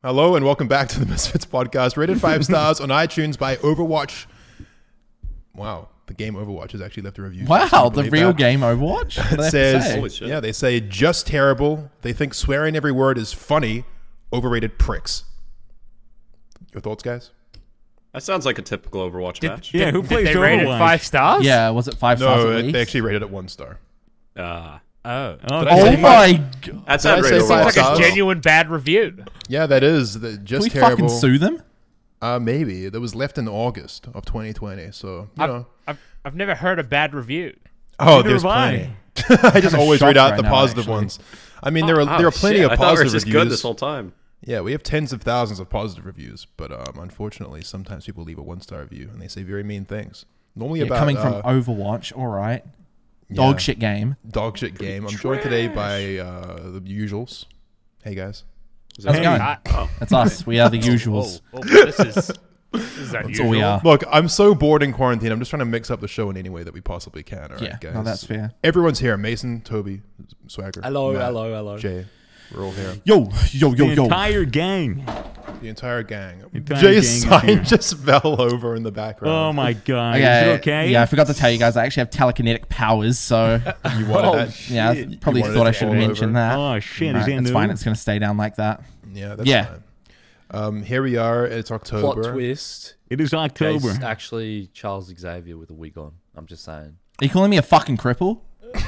Hello and welcome back to the Misfits podcast, rated 5 stars on iTunes by Overwatch. Wow, the game Overwatch has actually left a review. Wow, the real game Overwatch? It says, yeah, they say just terrible. They think swearing every word is funny. Overrated pricks. Your thoughts, guys? That sounds like a typical Overwatch match. Yeah, who plays They rated Overwatch? 5 stars? Yeah, was it 5 stars at No, least? they actually rated it 1 star. Oh. Oh, Oh my god. That's Did I not say rated five Overwatch. Like a stars? genuine bad review. Yeah, that is Can just we terrible. fucking sue them? Maybe. That was left in August of 2020, so, you know. I've never heard a bad review. Oh, Neither there's have plenty. I. I just always read shocked out right the now, positive actually. ones. I mean, there are plenty of I thought we were positive just reviews. good this whole time. Yeah, we have tens of thousands of positive reviews, but unfortunately, sometimes people leave a 1-star review and they say very mean things. Normally Yeah, about coming from Overwatch, all right. Dog shit game. dog shit game. I'm joined today by the usuals. Hey guys, How's it going? Oh. That's us. We are the usuals. This is That's unusual. all we are. look, I'm so bored in quarantine. I'm just trying to mix up the show in any way that we possibly can. All right, Yeah, guys. no, that's fair. Everyone's here. Mason, Toby, Swagger. Hello, Matt, hello. Jay, we're all here. Yo. the entire gang. The entire gang. entire Jay's gang is here. sign just fell over in the background. Oh my god. Okay, Is it okay? Yeah, I forgot to tell you guys, I actually have telekinetic powers, so You wanted Oh, that? yeah, I You probably wanted thought it I to should have fall mentioned over? that. Oh shit, Right, is it it's new? fine, it's going to stay down like that. Yeah, that's Yeah. fine. Here we are. It's October. Plot twist. It is October. Jace actually Charles Xavier with a wig on. I'm just saying. Are you calling me a fucking cripple?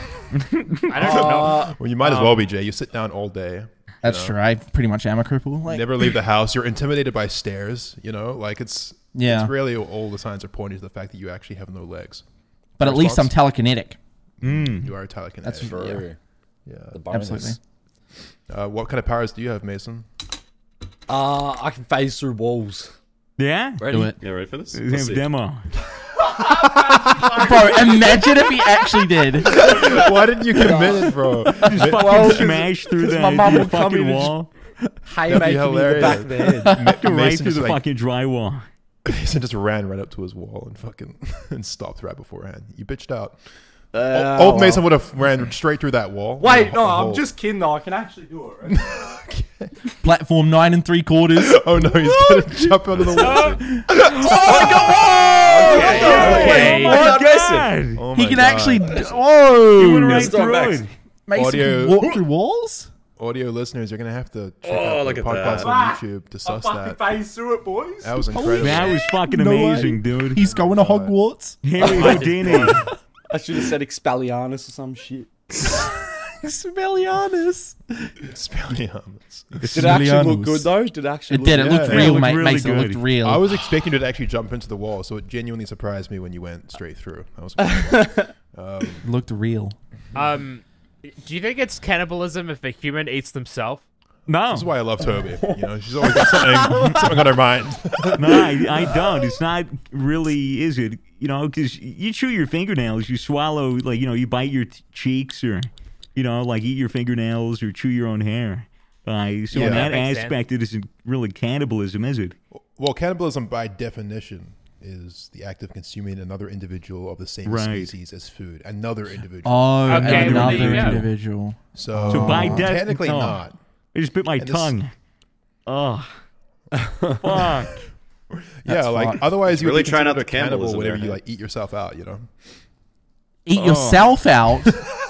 I don't know. Well, you might as well be, Jay. You sit down all day. That's true. I pretty much am a cripple. Like, Never leave the house. You're intimidated by stairs. You know, like it's really all the signs are pointing to the fact that you actually have no legs. but at least I'm response? telekinetic. You are telekinetic. That's True. yeah. The bonus. Absolutely. What kind of powers do you have, Mason? I can phase through walls. Yeah? Ready? Do it. Yeah, ready for this? Let's Let's have a see. demo. Bro, imagine if he actually did. Why didn't you commit it, bro? Just fucking smash through the, my mum through the will come in fucking and just- wall. Haymaking me in the back of the head. Go right Mason through just the fucking drywall. Mason just ran right up to his wall and fucking and stopped right beforehand. You bitched out. Old Mason would have ran straight through that wall. Wait, A no, hole. I'm just kidding though. I can actually do it, right? Platform 9 3/4. Oh no, he's gonna jump out of the wall. Okay. Oh my god! Oh He my can God. actually. He went Whoa! right Stop through back. it. Mason Audio- can walk through walls? Audio listeners, you're gonna have to check Oh, out look the at podcast that. on YouTube to suss that. phase through it, boys. That was incredible. That was fucking No way. amazing, dude. He's going to Hogwarts. Harry Houdini. I should have said Expelliarmus or some shit. Expelliarmus. Expelliarmus. Did it actually look good though? Did it actually It look did. It good? looked Yeah, real, it looked mate. really Mason, it looked good. real. I was expecting you to actually jump into the wall, so it genuinely surprised me when you went straight through. That was cool. looked real. Do you think it's cannibalism if a human eats themselves? No, This is why I love Toby. You know, she's always got something on her mind. no, I don't. It's not really, is it? You know, because you chew your fingernails, you swallow, like, you know, you bite your cheeks or, you know, like eat your fingernails or chew your own hair. So Yeah. in That that makes aspect, it isn't really cannibalism, is it? Well, cannibalism by definition is the act of consuming another individual of the same Right. species as food. Another individual. Oh, Okay, another well, there you go. individual. So by technically oh. not. I just bit my And this- tongue. Oh, fuck. Yeah, That's like fucked. otherwise you Really would be trying out considered the a cannibal cannibalism whenever there, you hey? like eat yourself out. You know. Eat yourself out.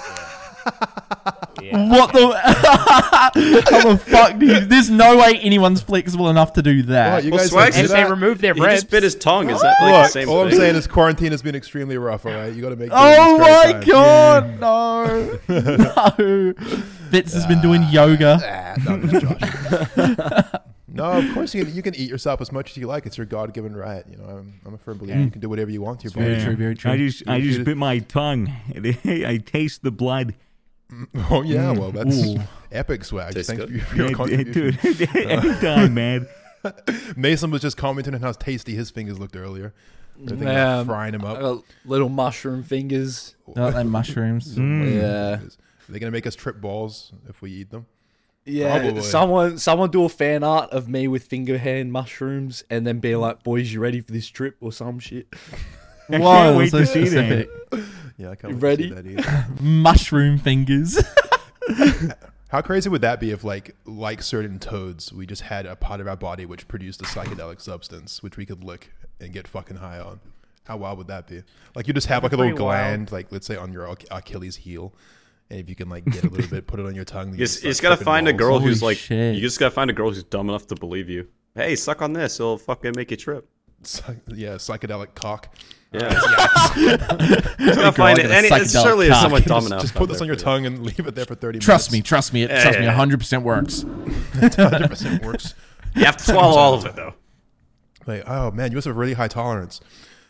Yeah. What the? How the fuck, dude? There's no way anyone's flexible enough to do that. What, you Well, guys Swag like And do if they that? remove their He ribs, just bit his tongue. Is that like the Look, same all I'm thing? saying is quarantine has been extremely rough. All right, you got to make. Oh these my great times. god, no. Fitz has been doing yoga. Ah, no, Josh. No, of course you can eat yourself as much as you like. It's your God-given right. You know, I'm a firm believer you can do whatever you want to your body. Very true, very true. I just bit my tongue. I taste the blood. Oh yeah, well that's Ooh. epic, Swag. Tastes Thanks good. for your contribution. Dude, anytime, man. Mason was just commenting on how tasty his fingers looked earlier. I think Man, frying him I up. got little mushroom fingers. Not like mushrooms. Yeah. Are they gonna make us trip balls if we eat them? Yeah, Probably. someone do a fan art of me with finger hand mushrooms and then be like, boys, you ready for this trip or some shit? I Whoa, can't wait so to see specific. that. Yeah, I can't You wait to see ready? that either. Mushroom fingers. How crazy would that be if, like certain toads, we just had a part of our body which produced a psychedelic substance which we could lick and get fucking high on? How wild would that be? Like you just have like a little Pretty wild. gland, like let's say on your Achilles heel, and if you can like get a little bit, put it on your tongue. You just gotta find a girl Holy who's like. shit. You just gotta find a girl who's dumb enough to believe you. Hey, suck on this. It'll fucking make you trip. Yeah, psychedelic cock. Yeah. Just gotta find it. get a And it psychedelic certainly is cock. someone dumb enough. Just put this on your tongue and leave it there for 30 Trust minutes. me, it Yeah, trust me, yeah. 100% works. 100% works. You have to swallow all of it though. Like, oh man, you must have really high tolerance.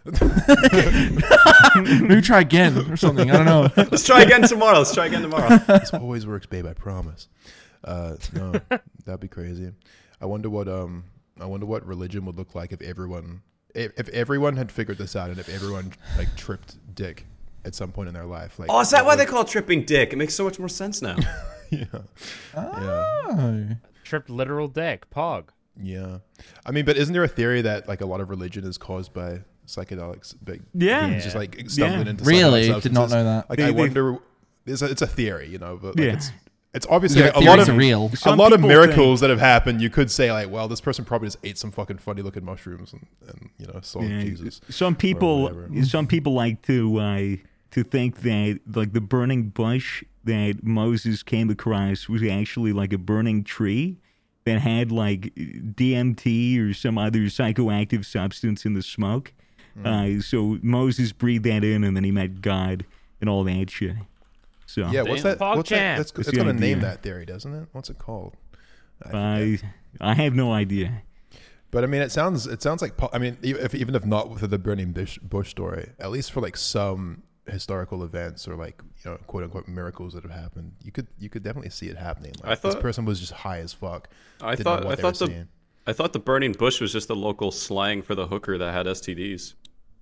Maybe try again or something. I don't know. Let's try again tomorrow. This always works, babe. I promise. No, that'd be crazy. I wonder what religion would look like if everyone had figured this out and if everyone like tripped dick at some point in their life. Like, Oh, is that why they call it tripping dick? It makes so much more sense now. Yeah. Oh. Tripped literal dick. Pog. Yeah. I mean, but isn't there a theory that like a lot of religion is caused by psychedelics? Yeah. It's just like stumbling Yeah. into Really? psychedelic Did not substances. know that. Like, I wonder. It's a theory, you know, but like Yeah. it's obviously Yeah, like, a lot theories of are real. a Some lot of people miracles that have happened. You could say like, well, this person probably just ate some fucking funny looking mushrooms and you know saw Yeah. Jesus. Some people whatever. like to think that like the burning bush that Moses came across was actually like a burning tree that had like DMT or some other psychoactive substance in the smoke. So Moses breathed that in, and then he met God and all that shit. So Yeah, what's that? Pog What's that? Jam. That's That's it's the gonna name idea. that theory, doesn't it? What's it called? I forget. I have no idea. But I mean, it sounds like I mean, even if not with the burning bush story, at least for like some historical events or like you know quote unquote miracles that have happened, you could definitely see it happening. Like, I thought- this person was just high as fuck. I Didn't know thought what I they were thought the seeing. I thought the burning bush was just the local slang for the hooker that had STDs.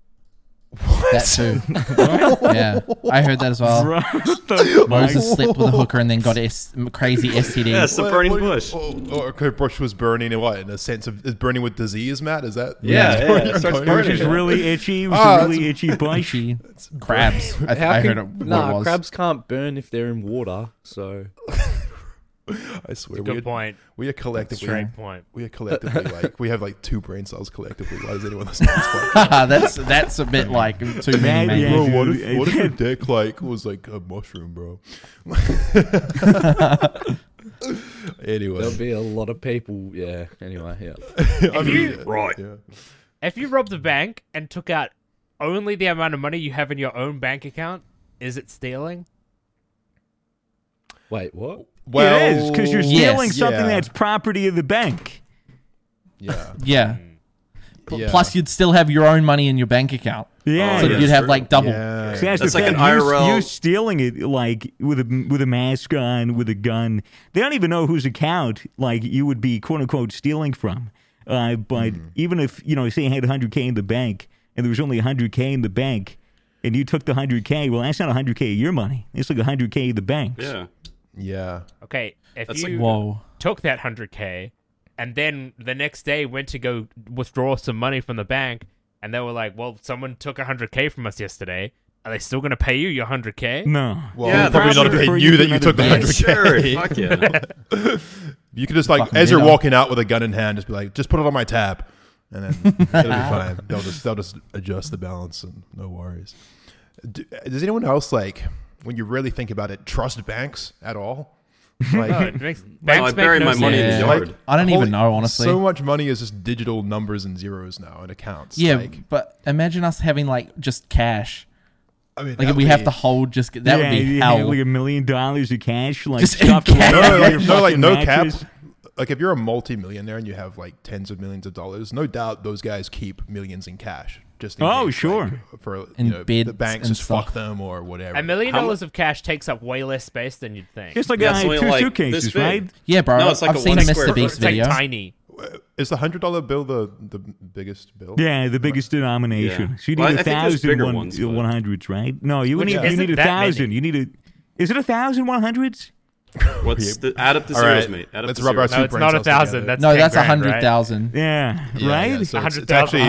That too. Yeah, I heard that as well. Moses slept with a hooker and then got crazy STD. Yeah, it's the burning bush. Or bush was burning in what? In a sense of is burning with disease, Matt? Is that? Yeah, that's yeah, where it you're starts going? burning. Which is really itchy. It was Ah, a really itchy bush. She crabs. I heard it. What it Nah, was. crabs can't burn if they're in water. So I swear, Good point. we are collectively Straight point. we are collectively like we have like 2 brain cells collectively. Why does anyone listen to this podcast? that's a bit like too many. Maybe. Yeah, Bro, what dude. if your dick like was like a mushroom, bro? Anyway, there'll be a lot of people. Yeah. Anyway, yeah. I mean, Right. yeah. If you robbed a bank and took out only the amount of money you have in your own bank account, is it stealing? Wait, what? Well, it is because you're stealing yes. something Yeah. that's property of the bank. Yeah. Yeah. Yeah. Plus, you'd still have your own money in your bank account. Yeah, So yeah, you'd have true. like double. Yeah. See, that's That's the like thing. an IRL. You stealing it like with a mask on, with a gun. They don't even know whose account like you would be quote unquote stealing from. But even if say you had 100K in the bank and there was only 100K in the bank, and you took the 100K, well, that's not 100K of your money. It's like 100K of the bank's. Yeah. Yeah. Okay, if That's you like- Whoa. took that 100K and then the next day went to go withdraw some money from the bank and they were like, well, someone took 100K from us yesterday. Are they still going to pay you your 100K? No. Well, Yeah, probably they're not if they referring knew to that you another took the bank. 100K. Sure. Fuck yeah. You could just like, Fucking as you're weirdo. walking out with a gun in hand, just be like, just put it on my tab, and then it'll be fine. They'll just adjust the balance and no worries. Does anyone else like when you really think about it trust banks at all? Like, No, it makes, No, banks I buried make my no money in the sense. Yeah. yard. I don't holy- even know, honestly. So much money is just digital numbers and zeros now in accounts. Yeah, Like, but imagine us having like just cash. I mean, Like that'd we have be- to hold just that would be you hell. have like $1 million of cash, like Just in stuffed cash. right under your no, like fucking no cap. mattress. Like if you're a multi-millionaire and you have like tens of millions of dollars, no doubt those guys keep millions in cash. Just in Oh, case, sure. like, for In the beds banks and just fuck stuff. them or whatever. $1 million How mu- of cash takes up way less space than you'd think. Just like Yeah, it's two only like suitcases, this big. right? Yeah, bro. No, it's like I've a seen 1 Mr. square Beast it's like video. tiny. Is the $100 bill the biggest bill? Yeah, the biggest denomination. Yeah. So you need Well, I 1,000 think there's bigger ones, but- 100s, right? No, you Which need isn't you need that 1,000. many. You need a. Is it 1,000 100s? What's the add up the All zeros, right, mate? Add up let's the rub our zeros. No, two it's brain not cells 1,000. together. That's No, 10 that's grand, right? 100,000. Yeah, Yeah, right? yeah, so it's 100,000. actually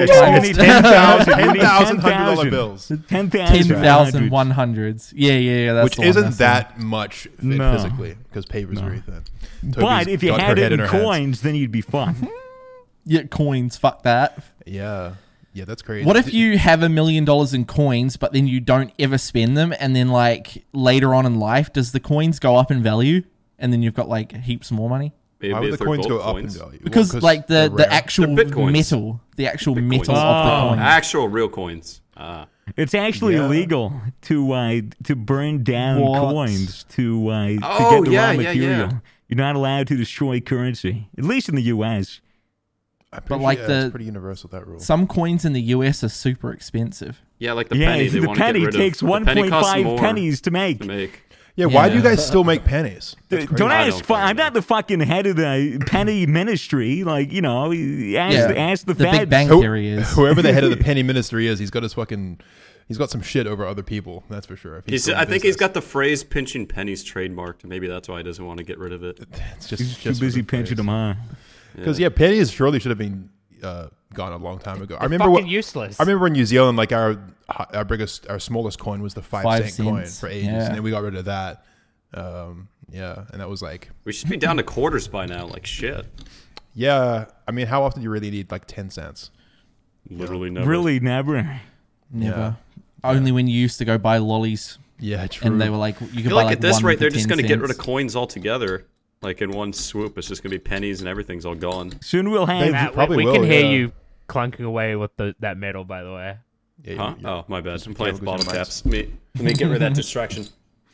$10,000 $10,000 bills, 10,000 100s. Yeah, that's which the one, isn't that's the one. that much No. physically because paper's very thin. But Toby's if you got had her it head in her hands. coins, then you'd be fucked. Yeah, coins. Fuck that. Yeah, that's crazy. What if you have $1 million in coins, but then you don't ever spend them, and then like later on in life, does the coins go up in value, and then you've got like heaps more money? Maybe Why would if the they're coins gold go up coins. in value? Because Well, like they're the rare. actual They're Bitcoins. metal, the actual Bitcoins. metal of the coin. Actual real coins. Ah. It's actually Yeah. illegal to burn down What? coins to Oh, get the yeah, raw yeah, material. yeah. You're not allowed to destroy currency, at least in the U.S. I'm But pretty like sure, the- it's pretty universal, that rule. Some coins in the US are super expensive. Yeah, like the Yeah, penny. They the want to get penny rid takes of. The penny costs 1.5 more pennies to make. to make. Yeah, why do you Yeah. guys still make pennies? That's Don't crazy. I ask. don't fucking I'm not the fucking head of the penny ministry. Like, you know, ask the The feds. Big Bang Who- Theory is. Whoever the head of the penny ministry is, he's got some shit over other people. That's for sure. If He's, still in I think he's business. got the phrase "pinching pennies" trademarked. Maybe that's why he doesn't want to get rid of it. It's just, He's too busy pinching them, huh? Because pennies surely should have been gone a long time ago. I remember Fucking useless. I remember in New Zealand, like our smallest coin was the 5 5 cent coin cents, for ages, yeah. and then we got rid of that. And that was like, We should be down to quarters by now. Like shit. yeah. I mean, how often do you really need like 10 cents? Literally never. Really, never. Never. Only when you used to go buy lollies, Yeah, true. and they were like, you I could feel buy like like at this one rate, for they're just 10 going to get rid of cents. coins altogether. Like in one swoop, it's just going to be pennies and everything's all gone. Soon we'll have. Matt, probably we will, can hear yeah. you clunking away with that metal, by the way. Yeah, Huh? you- Oh, my bad. I'm be playing with careful with bottle your caps. Let me get rid of that distraction.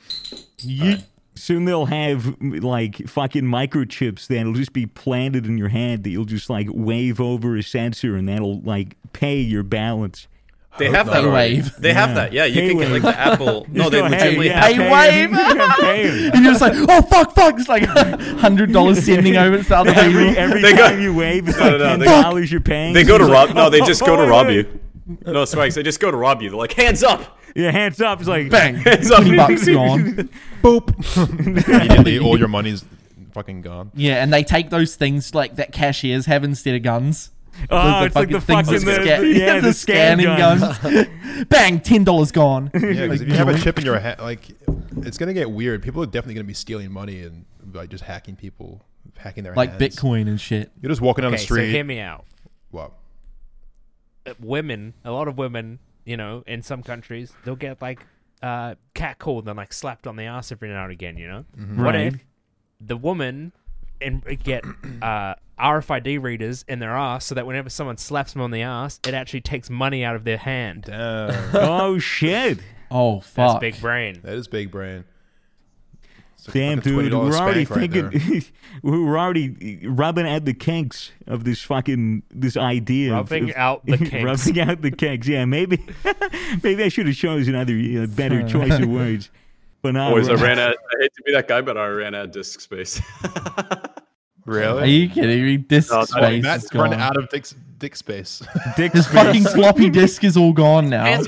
Soon they'll have like fucking microchips that'll just be planted in your hand that you'll just like wave over a sensor and that'll like pay your balance. They have that Hey already. Wave. They have that. Yeah, you Hey can get like Wave. the Apple. No, they Just go, legitimately yeah, have. Hey, pay him. Wave. Pay him. And you're just like, oh fuck, it's like $100 sending over to other people. Every They go- time you wave, it's No, like no, no, $10 you're paying. They go to He's rob. like, No, they just go to wait, rob wait. you. No, Swags, they just go to rob you. They're like, hands up. Yeah, hands up. It's like Bang, Hands up. $20 gone. Boop. Immediately, all your money's fucking gone. Yeah, and they take those things like that cashiers have instead of guns. Oh, it's like the things fucking that the scan scanning guns. Bang, $10 gone. Yeah, because if you have a chip in your head, like, it's gonna get weird. People are definitely gonna be stealing money and like just hacking people, hacking their Like hands. Bitcoin and shit. You're just walking down Okay, the so street. hear me out. What? Women, a lot of women, you know, in some countries, they'll get like catcalled and like slapped on the ass every now and again. You know, what Right. if the woman get RFID readers in their ass so that whenever someone slaps them on the ass, it actually takes money out of their hand? Damn, Oh shit! Oh That's fuck. big brain. that is big brain. It's a Damn, fucking dude, $20 we're already spank right thinking. there. We're already rubbing at the kinks of this idea. Rubbing of, out the kinks. rubbing out the kinks. Yeah, maybe I should have chosen another better choice of words. But no, Boys, I hate to be that guy, but I ran out of disk space. Really? Are you kidding me? Disk No, space is Matt's run gone. out of dick space. Dick His fucking floppy disk is all gone now.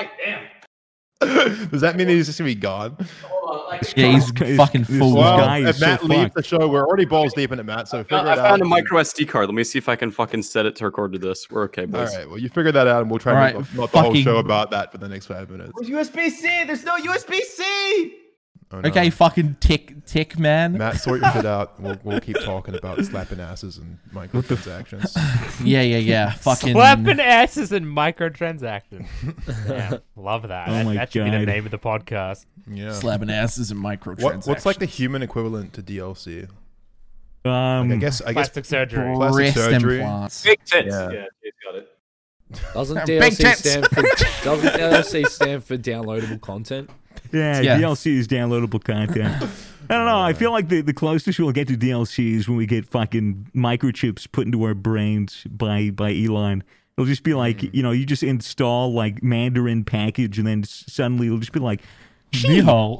Does that mean he's just gonna be gone? Yeah, he's This- fucking this full. Well, Well, guy is if Matt so leaves fucked. the show, we're already balls deep into Matt. So figure I it out. found a micro SD card. Let me see if I can fucking set it to record to this. We're okay, All boys. right. Well, you figure that out, and we'll try All and right, not the whole fucking- show about that for the next 5 minutes. USB-C? There's no USB-C! Oh, no. Okay, fucking tech man. Matt, sort your shit out. We'll keep talking about slapping asses and microtransactions. Yeah. Fucking. Slapping asses and microtransactions. Yeah, love that. Oh my that should be the God. name of the podcast. Yeah. Slapping asses and microtransactions. What's like the human equivalent to DLC? Like, Um, I guess Plastic surgery. plastic breast surgery. implants? Big tits. Yeah. Yeah, Jake's got it. Doesn't Big DLC tits. stand for downloadable content? yeah, Yeah. DLC is downloadable content. I don't know. I feel like the closest we'll get to DLC is when we get fucking microchips put into our brains by Elon. It'll just be like, you know, you just install like Mandarin package and then suddenly it'll just be like, Ni hao.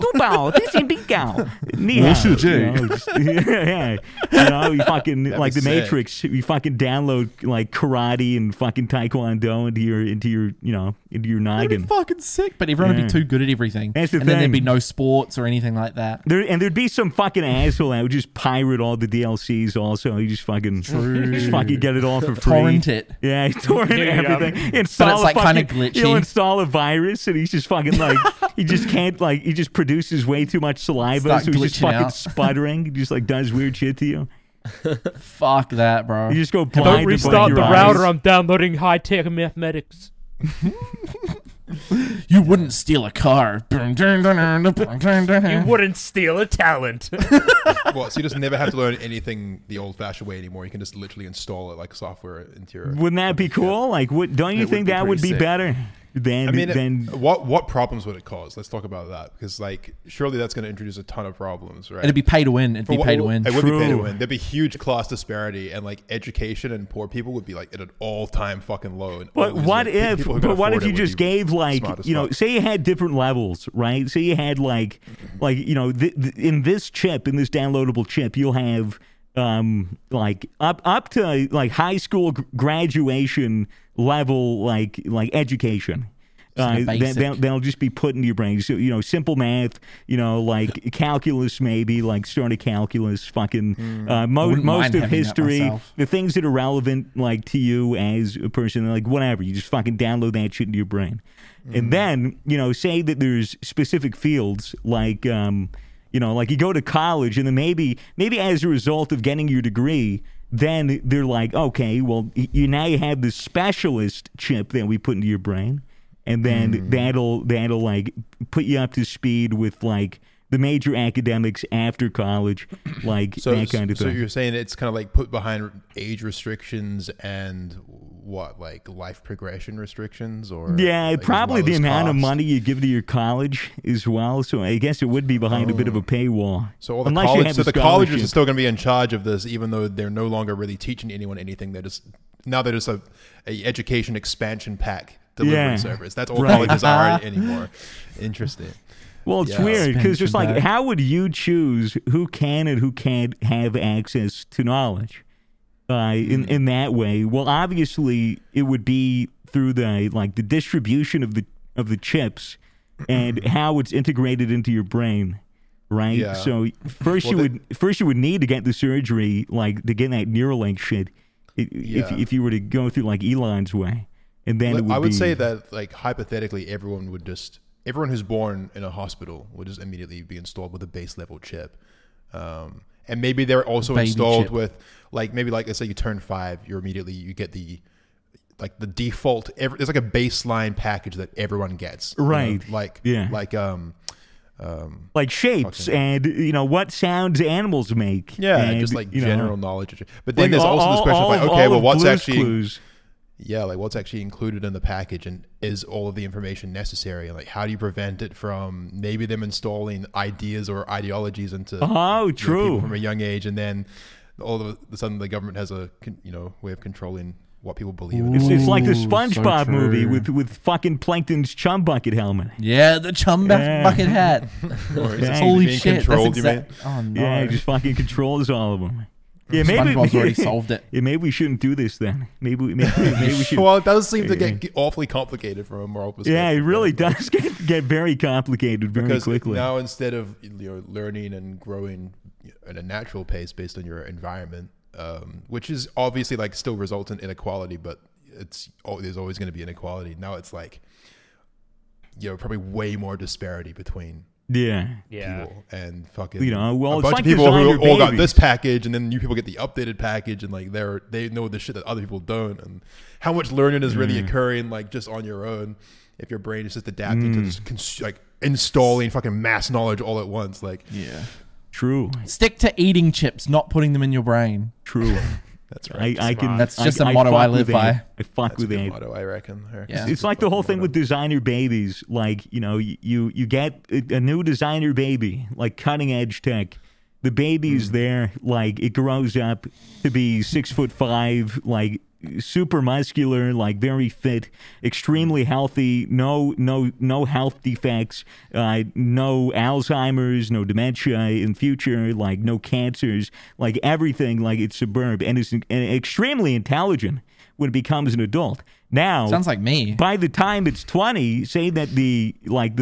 Yeah. You know, you fucking That'd like be the sick. Matrix. You fucking download like karate and fucking taekwondo into your into your That'd be noggin. fucking sick, but everyone would Yeah. be too good at everything. That's the and then there'd be thing. no sports or anything like that. There'd be some fucking asshole that would just pirate all the DLCs. Also, you just fucking get it all for free. Torrent it. Yeah, he torrent Yeah. everything. Install But it's, like, a kinda fucking- glitchy. He'll install a virus, and he's just fucking like he just can't like he just produces way too much saliva, Start so he's just glitching fucking out. sputtering. He just like does weird shit to you. Fuck that, bro. You just go blind. Don't in restart front of the your router. eyes. I'm downloading high-tech mathematics. You wouldn't steal a car. You You wouldn't steal a talent. Well, so you just never have to learn anything the old-fashioned way anymore. You can just literally install it like software into your. Wouldn't that be cool? Like, don't you It would think be that would pretty be sick. better than I mean, than? what problems would it cause? Let's talk about that because, like, surely that's going to introduce a ton of problems, right? It'd be pay to win. It'd be pay to win. It would be pay to True. win. There'd be huge class disparity, and like education and poor people would be like at an all-time fucking low. And But always, what like, if? people who can But what afford if it you would just be gave like smart as fuck. say you had different levels, right? Say you had like in this chip, in this downloadable chip, you'll have like up to like high school graduation level like education. like a basic. They'll just be put into your brain. So, simple math, like calculus, maybe like started calculus, fucking wouldn't most mind of having that history, myself. the things that are relevant like to you as a person, like whatever. You just fucking download that shit into your brain, and then say that there's specific fields like like you go to college, and then maybe as a result of getting your degree. Then they're like, okay, well, now you have this specialist chip that we put into your brain. And then that'll like put you up to speed with like the major academics after college, like that kind of So thing. you're saying it's kind of like put behind age restrictions and what, like life progression restrictions, or Yeah, like, as probably well the as amount of cost? money you give to your college as well. So I guess it would be behind a bit of a paywall. So all the Unless you college, have so a the colleges are scholarship. still going to be in charge of this, even though they're no longer really teaching anyone anything. They're just a education expansion pack delivery Yeah. service. That's all Right. colleges are anymore. Interesting. Well, it's Yeah. weird because just like, Expansion pack. how would you choose who can and who can't have access to knowledge in that way? Well, obviously, it would be through the distribution of the chips and how it's integrated into your brain, right? Yeah. So first Well, you would need to get the surgery, like to get that Neuralink shit, Yeah. if you were to go through like Elon's way, and then it would I would be, say that, like, hypothetically, everyone who's born in a hospital would just immediately be installed with a base level chip. And maybe they're also Baby installed chip. with, like, maybe like let's say you turn 5, you get the default. There's like a baseline package that everyone gets, you know? Right. Like, Yeah. like shapes and what sounds animals make. yeah, and, just like you know, general knowledge. But then like there's also this question of like, okay, all well, of what's Blue's actually Clues. what's actually included in the package, and is all of the information necessary? And like, how do you prevent it from maybe them installing ideas or ideologies into Oh, people true. from a young age, and then all of a sudden the government has a way of controlling what people believe in. It's like the Ooh, so SpongeBob movie true. with fucking Plankton's chum bucket helmet. Yeah, the chum Yeah. bucket hat. Or is Yeah. it Holy being shit. controlled, That's you mean? exact- Oh, no. Yeah, he just fucking controls all of them. Yeah, maybe SpongeBob's already solved it. Yeah, maybe we shouldn't do this then. Maybe we should. Well, it does seem to get awfully complicated from a moral perspective. Yeah, it really right? does get very complicated very Because quickly. now, instead of learning and growing at a natural pace based on your environment, which is obviously like still results in inequality, but there's always going to be inequality. Now it's like probably way more disparity between Yeah. people and fucking well, a it's bunch like of people who designer all got babies. this package, and then you people get the updated package, and like they know the shit that other people don't, and how much learning is really occurring like just on your own if your brain is just adapting to just like installing fucking mass knowledge all at once. Like, Yeah. True. Stick to eating chips, not putting them in your brain. True. that's right. I can. That's just a motto fuck I with live that. by. I fuck That's a with good that. motto, I reckon. Yeah. It's like the whole thing with designer babies. Like, you get a new designer baby, like cutting edge tech. The baby's there, like it grows up to be 6'5", like super muscular, like very fit, extremely healthy, no health defects, no Alzheimer's, no dementia in future, like no cancers, like everything, like it's superb, and it's extremely intelligent when it becomes an adult. Now, Sounds like me. by the time it's 20, say that the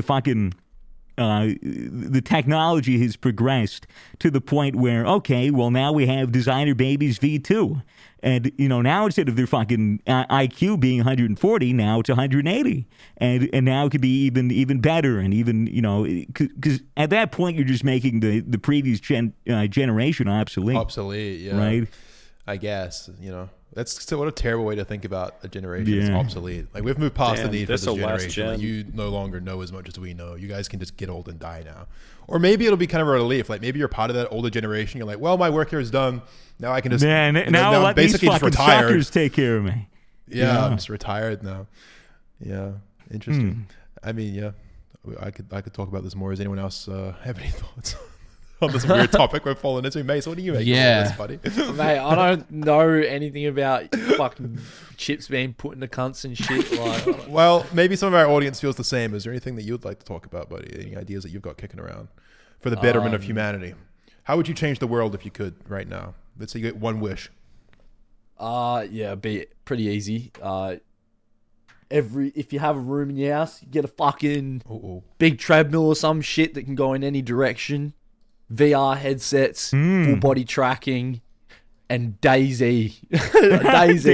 technology has progressed to the point where, okay, well, now we have designer babies V2. And, now instead of their fucking IQ being 140, now it's 180. And now it could be even better. And even, because at that point, you're just making the previous generation obsolete. Obsolete, yeah. Right? I guess, That's still what a terrible way to think about a generation. It's obsolete. Like we've moved past the need for this generation. Like, you no longer know as much as we know. You guys can just get old and die now. Or maybe it'll be kind of a relief. Like maybe you're part of that older generation. You're like, well, my work here is done. Now I can just now let basically these just fucking retired. suckers take care of me. Yeah, I'm just retired now. Yeah, interesting. I mean, yeah, I could talk about this more. Does anyone else have any thoughts on this weird topic we're falling into? Mace, what do you make of this, buddy? Mate, I don't know anything about fucking chips being put into cunts and shit. Like, Well, maybe some of our audience feels the same. Is there anything that you'd like to talk about, buddy? Any ideas that you've got kicking around for the betterment of humanity? How would you change the world if you could right now? Let's say you get one wish. yeah, it'd be pretty easy. If you have a room in your house, you get a fucking big treadmill or some shit that can go in any direction. VR headsets, full body tracking, and Daisy. Daisy.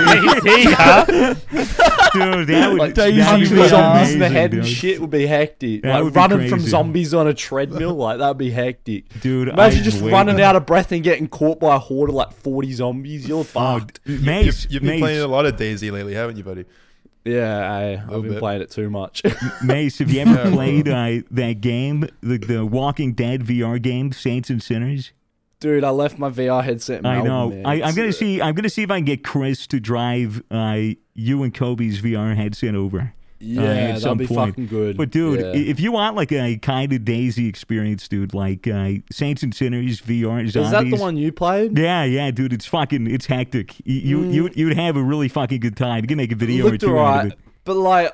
Dude, that would, Like that'd be punching zombies in the amazing, head and dude. shit would be hectic. That would Like be running from crazy. zombies on a treadmill, like that'd be hectic. Dude, Imagine I'd just wait. running out of breath and getting caught by a horde of like 40 zombies. You're fucked. Mace, You've been Mace, playing a lot of Daisy lately, haven't you, buddy? Yeah, I've been bit. playing it too much. Mace, have you ever played that game, the Walking Dead VR game, Saints and Sinners? Dude, I left my VR headset in I Melbourne, know. man. I'm gonna see if I can get Chris to drive you and Kobe's VR headset over. Yeah, at that'd some be point. fucking good. But dude, Yeah. if you want like a kind of Daisy experience, dude, like Saints and Sinners VR zombies. Is that the one you played? Yeah, dude, it's hectic. You'd have a really fucking good time. You can make a video or Looked two out of alright, it. but like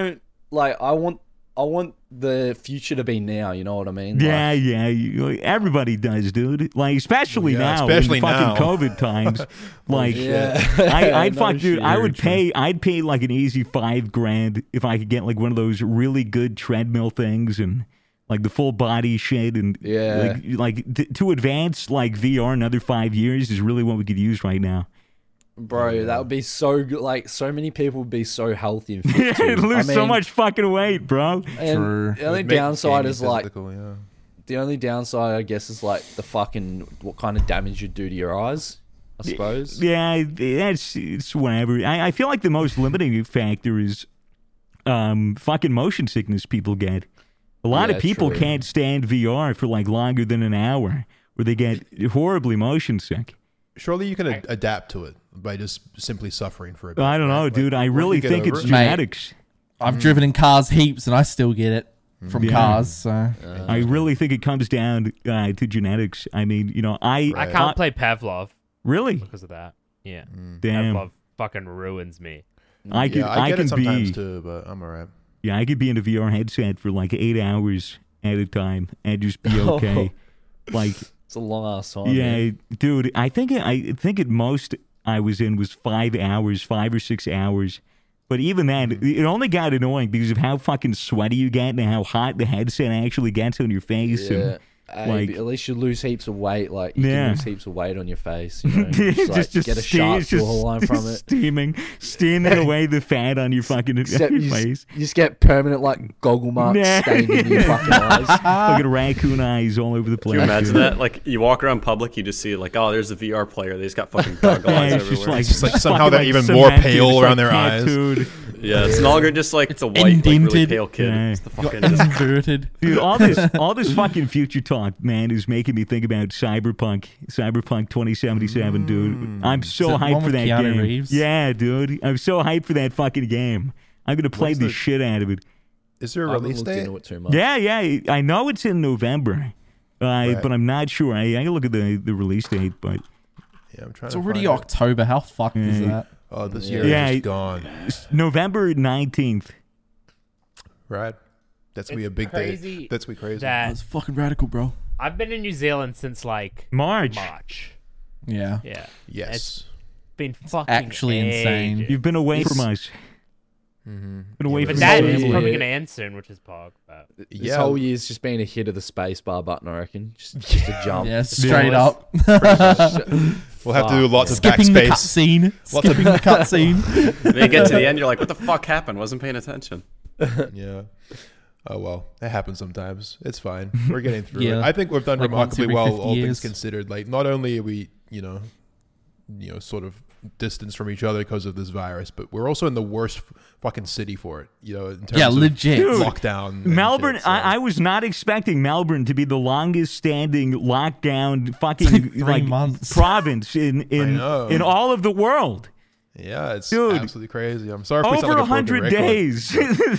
I want the future to be now. You know what I mean? Yeah, Like, everybody does, dude. Like, especially Yeah, now, especially in the fucking now. COVID times. Like, Yeah. I'd No fuck, dude. shit. I'd pay like an easy $5,000 if I could get like one of those really good treadmill things and like the full body shit and Yeah. to advance like VR another 5 years is really what we could use right now. Bro, that would be so good. Like, so many people would be so healthy and fit. It'd too. lose I so mean, much fucking weight, bro. And True. the only Would make downside gaming is like physical, yeah. the only downside, I guess, is like the fucking what kind of damage you do to your eyes. I suppose. Yeah, it's whatever. I feel like the most limiting factor is fucking motion sickness people get. A lot of Yeah, people true. can't stand VR for like longer than an hour, where they get horribly motion sick. Surely you can adapt to it by just simply suffering for a bit. I don't know, right? dude. I once really you get think over it's it- Mate. genetics. I've driven in cars heaps and I still get it from Yeah. cars. So I really think it comes down to genetics. I mean, I Right. can't play Pavlov really. because of that. Yeah, Damn. Pavlov fucking ruins me. I could, Yeah, I get can it sometimes be, too, but I'm alright. yeah, I could be in a VR headset for like 8 hours at a time and just be okay. Like, It's a long ass time. yeah, man. dude. I think at most I was in was 5 hours, 5 or 6 hours. But even that, it only got annoying because of how fucking sweaty you get and how hot the headset actually gets on your face. Yeah. And, Hey, like- but at least you lose heaps of weight. Like you Yeah. can lose heaps of weight on your face. You know, just get a sharp jawline from it. steaming away the fat on your fucking Except your you face. just get permanent like goggle marks Nah. stained in your fucking eyes. Look at raccoon eyes all over the place. Can you imagine dude. that? Like, you walk around public, you just see, like, oh, there's a VR player. They just got fucking goggle Yeah, eyes it's everywhere. just like, It's like somehow fucking, they're like, even more cemented. pale It's around like their eyes. tattooed. yeah, it's no longer just like the white, like, really indented. pale kid. Yeah. It's the fucking just inverted. Dude, all this fucking future talk, man, is making me think about Cyberpunk 2077, dude. I'm so Is that the hyped one for with that Keanu game. Reeves? Yeah, dude, I'm so hyped for that fucking game. I'm gonna play When's the the- shit out of it. Is there a I haven't release looked date? into it too much. Yeah, I know it's in November, but I'm not sure. I gotta look at the release date, but Yeah, I'm trying It's to already find it. October. How fucked is Yeah. that? Oh, this year Yeah, is just gone. November 19th. Right? That's gonna be a It's big crazy day. That's gonna be crazy. that That's fucking radical, bro. I've been in New Zealand since like March. Yeah. Yeah, Yes. been fucking Actually insane. ages. You've been away from us. Mm-hmm. Been away Yeah, But from that Yeah. is family. probably gonna end soon, which is pog. But This whole year's just been a hit of the space bar button, I reckon. Just a jump. Yeah, straight up. We'll have to do lots of Skipping the backspace. cutscene. Skipping the cutscene. Then you get to the end, you're like, what the fuck happened? Wasn't paying attention. Yeah. Oh well, it happens sometimes. It's fine. We're getting through Yeah. it. I think we've done Like once remarkably every well, 50 all years. things considered. Like, not only are we, sort of distance from each other because of this virus, but we're also in the worst fucking city for it. In terms Yeah, of legit. Dude, lockdown. and Melbourne, shit, so- I was not expecting Melbourne to be the longest standing lockdown fucking 3 months. province in know. all of the world. Yeah, it's Dude. absolutely crazy. I'm sorry if we sound Over like a broken 100 record. days.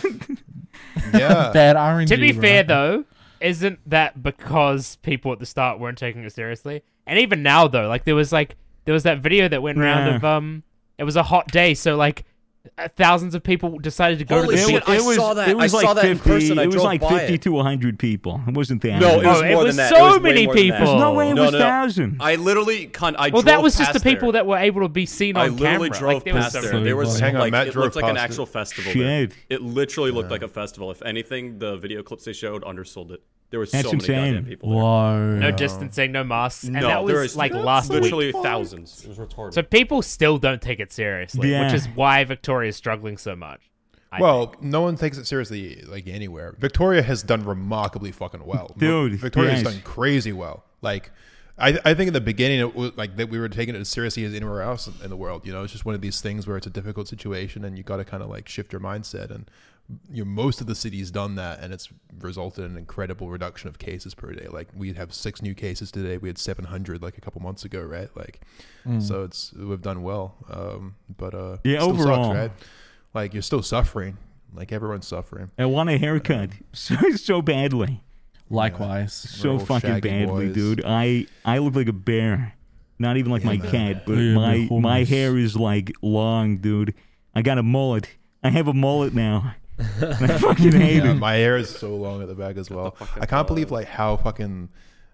Yeah. Bad RNG. to be bro. fair, though, isn't that because people at the start weren't taking it seriously? And even now, though, like there was that video that went around Yeah. of it was a hot day, so like thousands of people decided to go Holy to the shit, beach. I saw that. It was I like saw that in 50, person. I It was drove like by 50 it. to 100 people. It wasn't that. No, it was Oh, it more was than that. so It was way many more than that. people. There's no way it No, was no, no. thousands. I literally, Well, that was just the people that were able to be seen on I literally camera. drove Like, there was past some- there. There was Hang on, like Matt it drove looked like an past actual it. festival. There. Shit. It literally looked like a festival. If anything, the video clips they showed undersold it. There were so That's many insane. goddamn people there. Whoa. no distancing, no masks, and No, that there was is like last week. literally thousands. It was retarded. So people still don't take it seriously, Yeah. which is why Victoria is struggling so much. I Well, think. no one takes it seriously like anywhere. Victoria has done remarkably fucking well. Dude, Victoria has yes. done crazy well. Like, I think in the beginning it was like that we were taking it as seriously as anywhere else in the world. It's just one of these things where it's a difficult situation and you got to kind of like shift your mindset. And most of the city's done that, and it's resulted in an incredible reduction of cases per day. Like we have 6 new cases today. We had 700 like a couple months ago, right? Like, so we've done well. But Yeah, it still overall. sucks, right? Like you're still suffering. Like everyone's suffering. I want a haircut so badly. Likewise. So Little fucking shaggy badly, boys. dude. I look like a bear. Not even like my cat, but Yeah, my homies. hair is like long, dude. I got a mullet. I have a mullet now. And I fucking hate Yeah, it. my hair is so long at the back as well. I can't believe like how fucking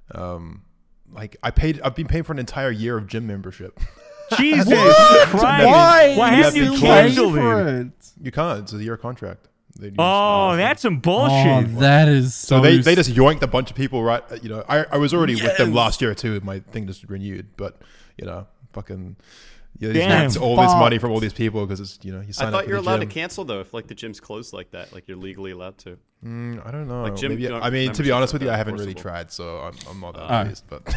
like I've been paying for an entire year of gym membership. Jesus Christ! Why? Why You haven't you have to canceled for it? it? You can't. It's a year contract. Oh, that's some Oh, bullshit. that is So they just yoinked a bunch of people, right? I was already with them last year too. My thing just renewed, but fucking they just Damn, yanked all this fuck. money from all these people because it's you I sign up thought for you're the allowed to gym. cancel though if like the gym's closed like that. Like you're legally allowed to. I don't know. Like gym Maybe, don't- I mean, to be memberships honest with are you, I haven't really enforceable. tried, so I'm not that Oh. pleased. But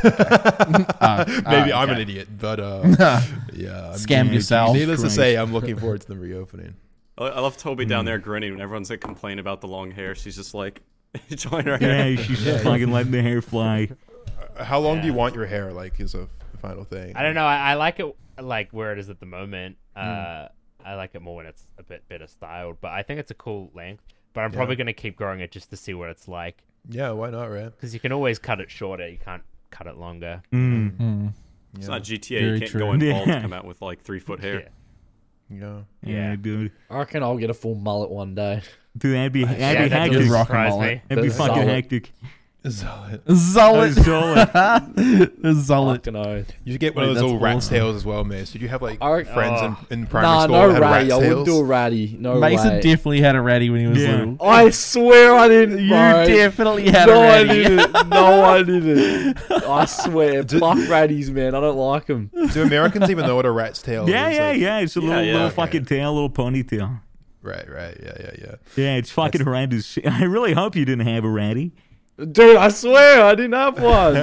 maybe I'm an idiot. But yeah, Scammed yourself. Needless to Christ. say, I'm looking forward to the reopening. I love Toby down there grinning when everyone's like complaining about the long hair. She's just like enjoying her hair. Yeah, she's just fucking letting the hair fly. How long do you want your hair? Like, is a final thing. I don't know. I like it like where it is at the moment. I like it more when it's a bit better styled, but I think it's a cool length. But I'm probably going to keep growing it just to see what it's like. Yeah, why not, right? Because you can always cut it shorter. You can't cut it longer. It's not GTA. Very You can't true. go in bald Yeah. to come out with like 3-foot hair. Yeah. Yeah. Yeah. Dude. I reckon I'll get a full mullet one day. Dude, that'd be Yeah, that hectic. doesn't Just rock 'em surprise all me. That'd be That's fucking solid. hectic. Solid. Zullet. Solid. Zullet. Fucking oath. You should get one Wait, of those that's little rat awesome. tails as well, Mace. Did you have like I reckon- friends in primary Nah, school no that had ratty. rat I wouldn't tails? do a ratty. No Mason way. definitely had a ratty when he was Yeah. little. I swear I didn't. You bro. definitely had No, a I ratty. didn't. No, I didn't. I swear. Fuck ratties, man. I don't like them. Do Americans even know what a rat's tail Yeah, is? yeah, Like- yeah. It's a Yeah, little, yeah, little okay. fucking tail, little ponytail. Right, yeah. Yeah, it's fucking horrendous. I really hope you didn't have a ratty. Dude, I swear I didn't have one.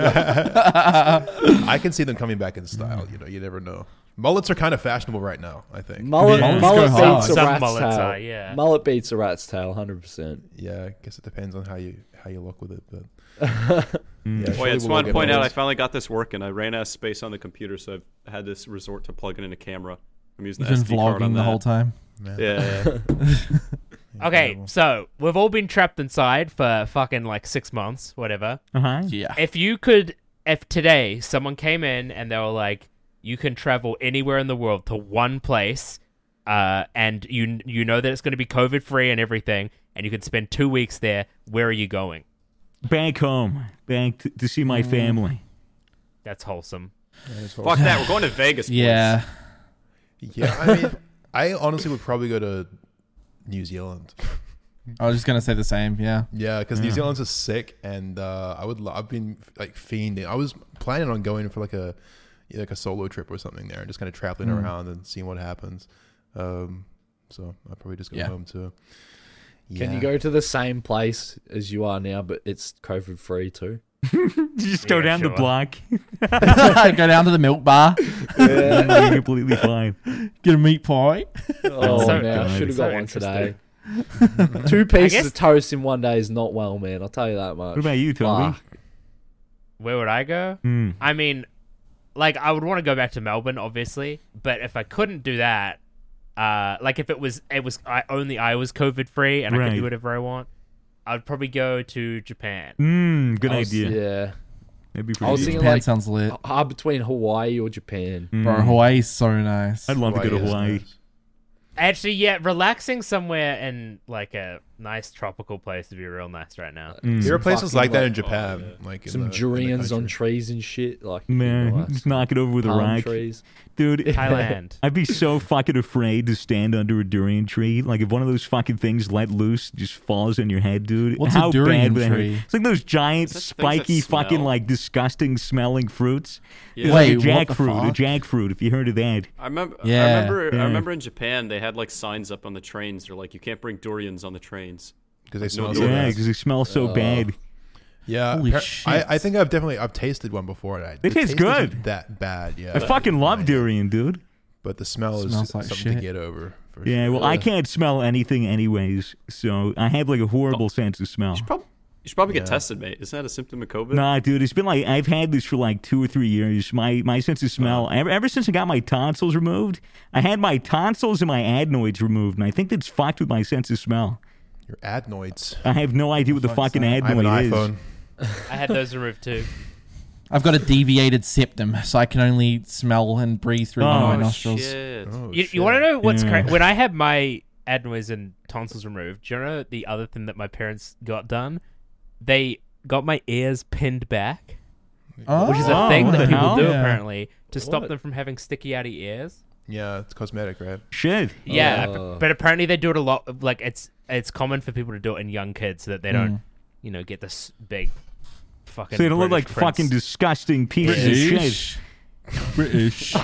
I can see them coming back in style. You never know. Mullets are kind of fashionable right now, I think. Mullet, Yeah. mullet Mullets go beats a hard. Some rat's mullets tail. are, yeah. Mullet beats a rat's tail, 100%. Yeah, I guess it depends on how you look with it, but Well, surely I just we'll want to get point all out I those. finally got this working. I ran out of space on the computer, so I've had this resort to plugging in a camera. I'm using You've the been SD card on vlogging the that. whole time. Yeah. Okay, so we've all been trapped inside for fucking like 6 months, whatever. Uh-huh. Yeah. If today someone came in and they were like, you can travel anywhere in the world to one place, and you know that it's going to be COVID free and everything, and you can spend 2 weeks there. Where are you going? Back home. Back to see my family. That's wholesome. Fuck that. We're going to Vegas. Boys. Yeah. Yeah, I mean, I honestly would probably go to New Zealand. I was just gonna say the same. Yeah. Yeah, because New Zealand's just sick, and I've been like fiending. I was planning on going for like a solo trip or something there, and just kind of traveling around and seeing what happens. So I'll probably just go home too. Yeah. Can you go to the same place as you are now, but it's COVID free too? Just go down the block. Go down to the milk bar. You're completely fine. Get a meat pie. Oh, so man, I good. should have So got one today. interesting. 2 pieces guess- of toast in one day is not well, man. I'll tell you that much. What about you, Toby? Fuck. Where would I go? Mm. I mean, like, I would want to go back to Melbourne, obviously, but if I couldn't do that, like if it was I was COVID free and I could Right. do whatever I want, I'd probably go to Japan. Good I was- idea. Yeah. That'd be I was pretty thinking good. Japan like sounds lit. hard between Hawaii or Japan. Bro, Hawaii's so nice. I'd love to go to is Hawaii. nice. Actually, yeah, relaxing somewhere in like a nice tropical place would be real nice right now. There are places fucking, like that like, in Japan, like in Some the durians on country. trees and shit. Like, Man, nice. just knock it over with a Palm rock. trees. Dude, Thailand. I'd be so fucking afraid to stand under a durian tree. Like, if one of those fucking things let loose just falls on your head, dude. What's a how durian bad would that hurt? tree? It's like those giant, Is that things that spiky, fucking, smell? like, disgusting smelling fruits. Yeah. It's like a Wait, what the jackfruit. A fuck? jackfruit, if you heard of that. I remember. Yeah. Yeah. I remember in Japan they had like signs up on the trains. They're like, you can't bring durians on the trains. because they No smell so durians. Yeah, bad. because they smell so bad. Yeah, Holy shit. I think I've tasted one before. And It tastes taste good. isn't that bad, yeah. I fucking love durian, dude. But the smell is Smells like something to shit. get over. For Yeah, sure. well, I can't smell anything anyways, so I have, like, a horrible sense of smell. You should probably get tested, mate. Isn't that a symptom of COVID? Nah, dude, it's been like I've had this for like 2 or 3 years. My sense of smell, ever since I got my tonsils removed, I had my tonsils and my adenoids removed, and I think that's fucked with my sense of smell. Your adenoids. I have no idea what the fucking I have an adenoid is. iPhone. I had those removed too. I've got a deviated septum, so I can only smell and breathe through one of my Oh, nostrils. Shit. Oh, You want to know what's Yeah. crazy? When I had my adenoids and tonsils removed, do you know the other thing that my parents got done? They got my ears pinned back, Oh, which is a Oh, thing what that the people hell? do Yeah. apparently to stop What? them from having sticky outy ears. Yeah, it's cosmetic, right? Shit. Yeah, Oh. but apparently they do it a lot. Like it's common for people to do it in young kids so that they don't, get this big fucking. So they don't look British like prince. fucking disgusting pieces of shit. British.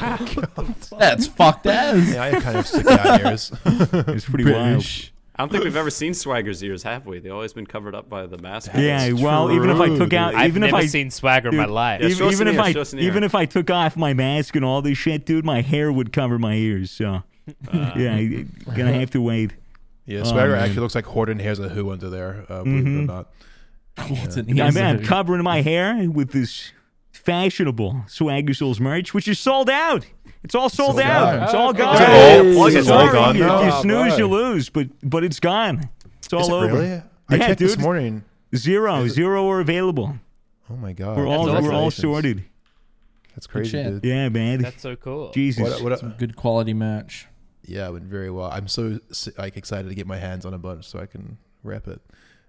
That's fucked as. Yeah, I have kind of sticky eye ears. It's pretty wild. British. I don't think we've ever seen Swagger's ears, have we? They've always been covered up by the mask. Yeah, well, even if I took out, I've even if never I seen Swagger in my Dude, life. Yeah, show us even an if ear, I show us an ear. even if I took off my mask and all this shit, dude, my hair would cover my ears. So yeah, gonna have to wait. Yeah, Swagger man. actually looks like Horton Hears a Who under there, believe it or not. What's an I'm ear? covering my hair with this fashionable Swagger Souls merch, which is sold out. It's all sold Sold out. out. It's all gone. Hey, plug it, it's all Sorry, gone if now. you snooze, bro. you lose. But it's gone. It's all Is it over. really? I Yeah, checked this dude. morning. Zero are available. Oh my god. We're all Congratulations. sorted. That's crazy, shit. dude. Yeah, man. That's so cool. Jesus. What Good quality merch. yeah, it went very well. I'm so like excited to get my hands on a bunch so I can rep it.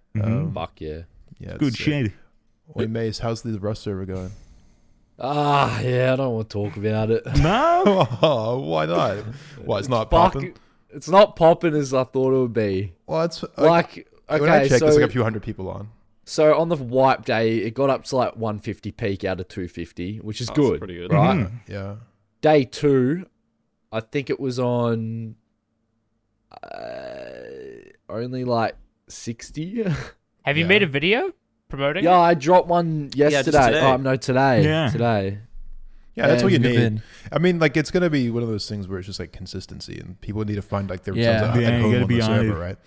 Fuck yeah. Yeah, it's Good sick. shit. Wait, Mace, how's the Rust server going? Yeah, I don't want to talk about it. No. Oh, why not? What, it's not Fuck, popping? it's not popping as I thought it would be. Well, it's Like, when I okay, checked, there's so like a few hundred people on. so on the wipe day, it got up to like 150 peak out of 250, which is That's good, pretty good. right? Yeah. Day 2, I think it was on only like 60. Have you Yeah. made a video promoting? Yeah, I dropped one just yesterday. today. Oh, no, today. Yeah. Today. Yeah, that's what you it's a need. good vid. I mean, like, it's gonna be one of those things where it's just like consistency, and people need to find like themselves Yeah. at Yeah, you home gotta on be the on server, it. right?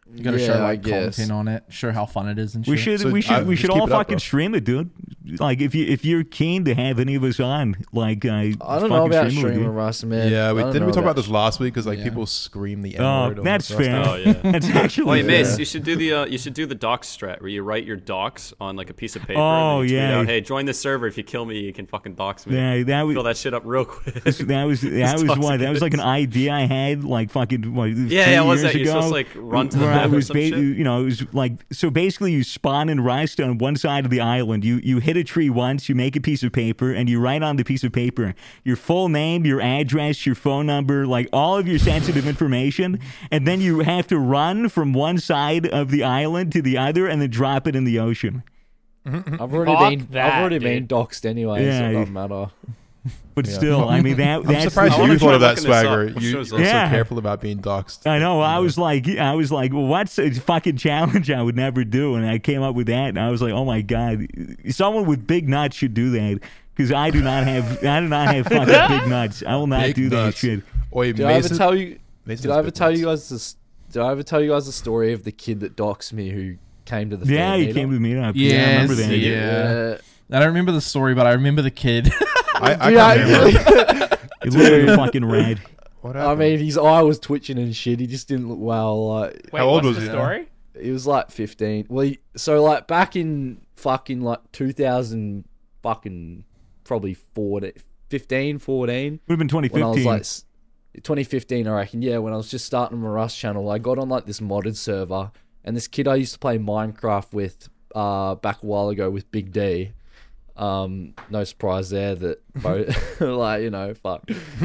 You got to Yeah, show I like guess. content on it, show how fun it is and shit. We should So, we should we just should keep all it up, fucking bro. stream it, dude. Like if you're keen to have any of us on, like I don't know about streaming Rust, man. Yeah, I don't didn't we know talk about this last week? Because like Yeah. people scream the N Oh, word. that's fair. Oh yeah. That's actually Wait, Mace, fair. you should do the docs strat where you write your docs on like a piece of paper. Oh, and then you tweet yeah. out, hey, join this server. If you kill me, you can fucking dox me. Yeah, that was Fill that shit up real quick. that was toxic what that was like an kids. idea I had like fucking what, 3 Yeah, years was that? You're ago, supposed to, like, run to the where I map or was some shit? you know, it was like so basically you spawn in Rust on one side of the island. You hit a tree once, you make a piece of paper, and you write on the piece of paper your full name, your address, your phone number, like all of your sensitive information, and then you have to run from one side of the island to the other and then drop it in the ocean. I've Fuck already that, been dude. doxed anyway, Yeah, so it you- doesn't matter. But still, I mean I'm that's surprised I wanna you thought try of that looking this up. swagger. What You shows are this? Yeah. so careful about being doxxed. I know. I was like, well, what's a fucking challenge I would never do? And I came up with that, and I was like, oh my god, someone with big nuts should do that because I do not have fucking big nuts. I will not Big do that nuts. shit. Oi, Did I ever Mason, tell you? Mason's Did I ever big tell nuts. you guys this? Did I ever tell you guys the story of the kid that doxed me who came to the Yeah, fan he meetup? came to the meetup. Yeah, I remember Yes, that. yeah. I don't remember the story, but I remember the kid. I Yeah, can't remember. It looked like a fucking red. What I happened? mean, his eye was twitching and shit. He just didn't look well. Like, Wait, How old what's was the he? story? he was like 15. Well, so like back in fucking like 2000, fucking probably 14, 15, 14. Would have been 2015. When I was like 2015, I reckon. Yeah, when I was just starting my Rust channel, I got on like this modded server, and this kid I used to play Minecraft with back a while ago with Big D. No surprise there that both like, you know, fuck.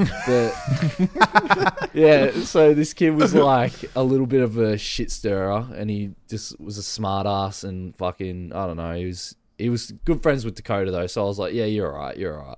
But yeah, so this kid was like a little bit of a shit stirrer, and he just was a smart ass and fucking, I don't know, he was good friends with Dakota though, so I was like, yeah, you're alright.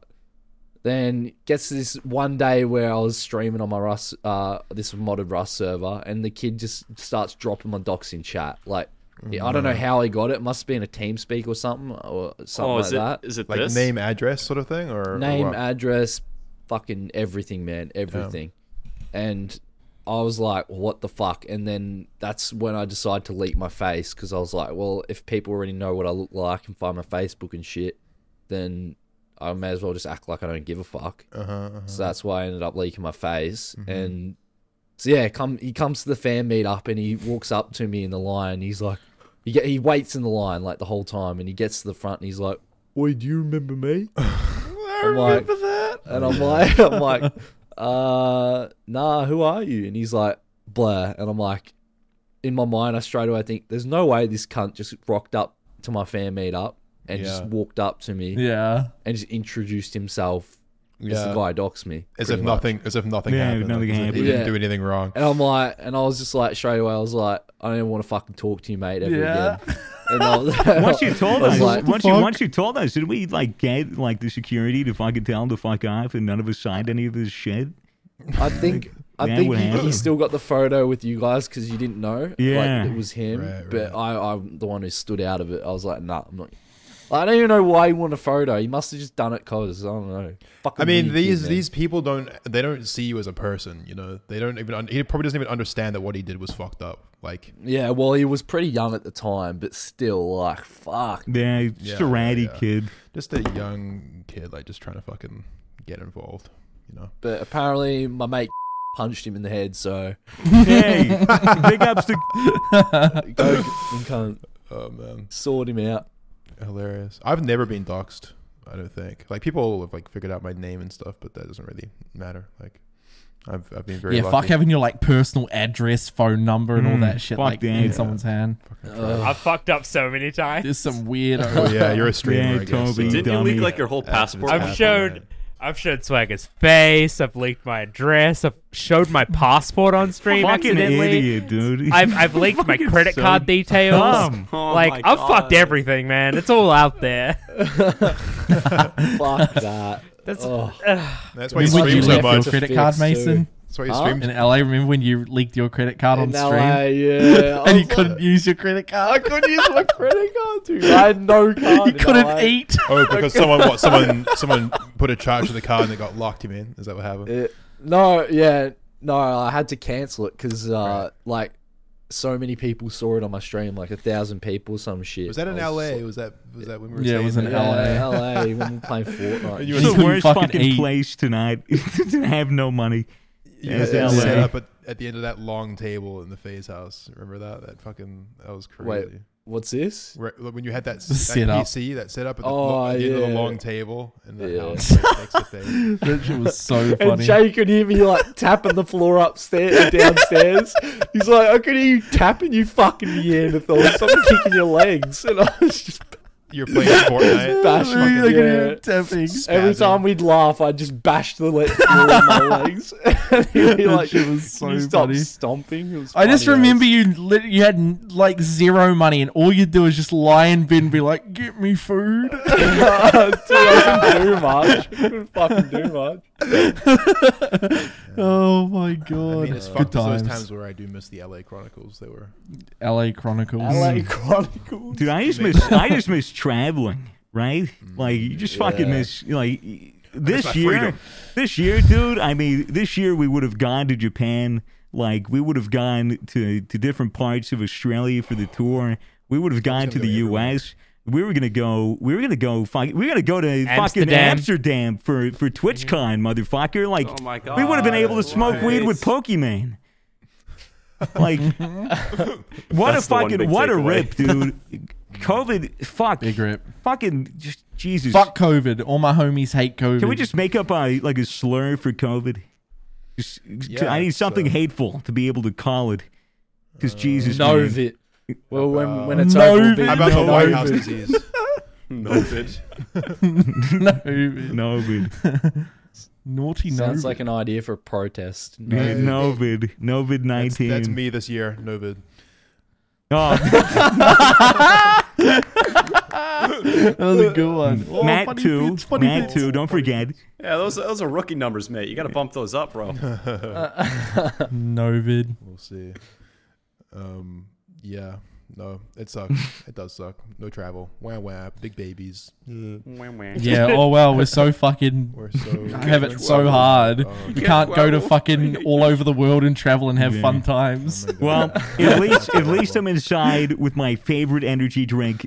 Then gets to this one day where I was streaming on my Rust, this modded Rust server, and the kid just starts dropping my docs in chat. Like, I don't know how he got it. It must have been a TeamSpeak or something like that. Is it like this? name, address, sort of thing, or Name, what? address, fucking everything, man, everything. And I was like, what the fuck? And then that's when I decided to leak my face, because I was like, well, if people already know what I look like and find my Facebook and shit, then I may as well just act like I don't give a fuck. So that's why I ended up leaking my face. And so yeah, he comes to the fan meetup and he walks up to me in the line. He's like, he waits in the line like the whole time, and he gets to the front and he's like, "Oi, do you remember me?" I remember that. And I'm like, nah, who are you? And he's like, Blair. And I'm like, in my mind, I straight away think, there's no way this cunt just rocked up to my fan meetup and just walked up to me Yeah. and just introduced himself as the Yeah. guy doxed me. As if pretty much. nothing Yeah, happened. nothing As if happened. He didn't Yeah. do anything wrong. And I'm like, and I was just like, straight away, I was like, I don't even want to fucking talk to you, mate, ever Yeah. again. And I was, Once you told I was us, like, once you told us, did we like get like the security to fucking tell him to fuck off, and none of us signed any of this shit? I think Yeah, he what happened? still got the photo with you guys because you didn't know. Yeah. Like, it was him. Right, But I'm the one who stood out of it. I was like, nah, I'm not. I don't even know why he wanted a photo. He must have just done it cause I don't know. Fucking I mean, weird kid, man. these people don't see you as a person. You know, they don't even. He probably doesn't even understand that what he did was fucked up. Like, Yeah, well, he was pretty young at the time, but still, like, fuck. Yeah, just a ratty kid. just a young kid, like just trying to fucking get involved. You know. But apparently, my mate punched him in the head. So Hey, big ups to go and kind Oh man, of sort him out. hilarious. I've never been doxxed. I don't think. Like people have like figured out my name and stuff, but that doesn't really matter. Like I've been very Yeah, lucky. fuck having your like personal address, phone number, and all that shit fuck like that. in Yeah. someone's hand. I've fucked up so many times. There's some weird. Oh yeah, you're a streamer. Yeah, I guess, Toby. so- Didn't you leak dummy. like your whole passport? Accidents I've showed Swagger's face. I've leaked my address. I've showed my passport on stream fucking accidentally. idiot, dude. I've leaked my Fucking credit so card details. dumb. Oh Like my I've God. fucked everything, man. It's all out there. Fuck that. That's That's why you Remember when you stream so leaked your much. credit card, Mason? That's why you Huh? stream. In LA, remember when you leaked your credit card on In stream? LA, yeah. And you couldn't use your credit I card? couldn't use my credit card, dude. I had no card. You couldn't eat? Oh, because someone put a charge to the card and it got locked him in. Is that what happened? No, I had to cancel it because, like, so many people saw it on my stream, like 1,000 people, some shit. Was that in I LA? so- Was that when we were? Yeah, it was in staying LA. there? LA when we were playing Fortnite. You It's the couldn't worst fucking fucking eat. place tonight to have no money. You It's had LA. set up at the end of that long table in the FaZe house. Remember that? That was crazy. Wait, what's this? When you had that setup. PC, that set up at the, Oh, at the end of the yeah. long table in the Yeah. house right next to FaZe. That shit was so And funny. Jay could hear me like tapping the floor upstairs, downstairs. He's like, I could hear you tapping, you fucking Neanderthal. Stop kicking your legs. And I was just You're playing Fortnite. bashing. I could hear Yeah. him tapping. Every Spazzing. time we'd laugh, I'd just bash the floor with my legs. And he'd be That like, shit was "Can you so stop funny." stomping? It was I just funny remember as- you had like zero money, and all you'd do is just lie in bed and be like, "Get me food." Dude, I couldn't do much. I couldn't fucking do much. Oh my I god! mean, it's Good fucked as those times. times where I do miss the LA Chronicles. They were. LA Chronicles. LA Chronicles. Dude, I just miss traveling, right? Like you just fucking Yeah. miss like my this year. freedom. This year, dude. I mean, this year we would have gone to Japan. Like we would have gone to different parts of Australia for the tour. We would have gone to the go everywhere. U.S. We were gonna go to fucking Amsterdam. Amsterdam for TwitchCon, motherfucker. Like, Oh my we would have been God, able to smoke right. weed with Pokemon. Like, what That's a the one fucking big what a takeaway. rip, dude. COVID, fuck, Big rip. fucking just Jesus. Fuck COVID. All my homies hate COVID. Can we just make up a slur for COVID? Just, Yeah, I need something so- hateful to be able to call it. Because Jesus, No man. vit. Well, when it's No over, vit. How about the No White House vid. disease? No bitch. no, No vid. naughty no. sounds like an idea for a protest. Yeah, no vid. No vid That's 19. me this year. Novid. Oh, That was a good one. Oh, Matt funny 2. bits, funny Matt bits. 2. Don't forget. Yeah, those are rookie numbers, mate. You got to bump those up, bro. No vid. We'll see. Yeah. No, it sucks. It does suck. No travel. Wah wah. Big babies. Yeah. Oh well, we're so fucking. We're so. I have it so hard. You can't go to fucking all over the world and travel and have Yeah. fun times. Well, at least I'm inside with my favorite energy drink,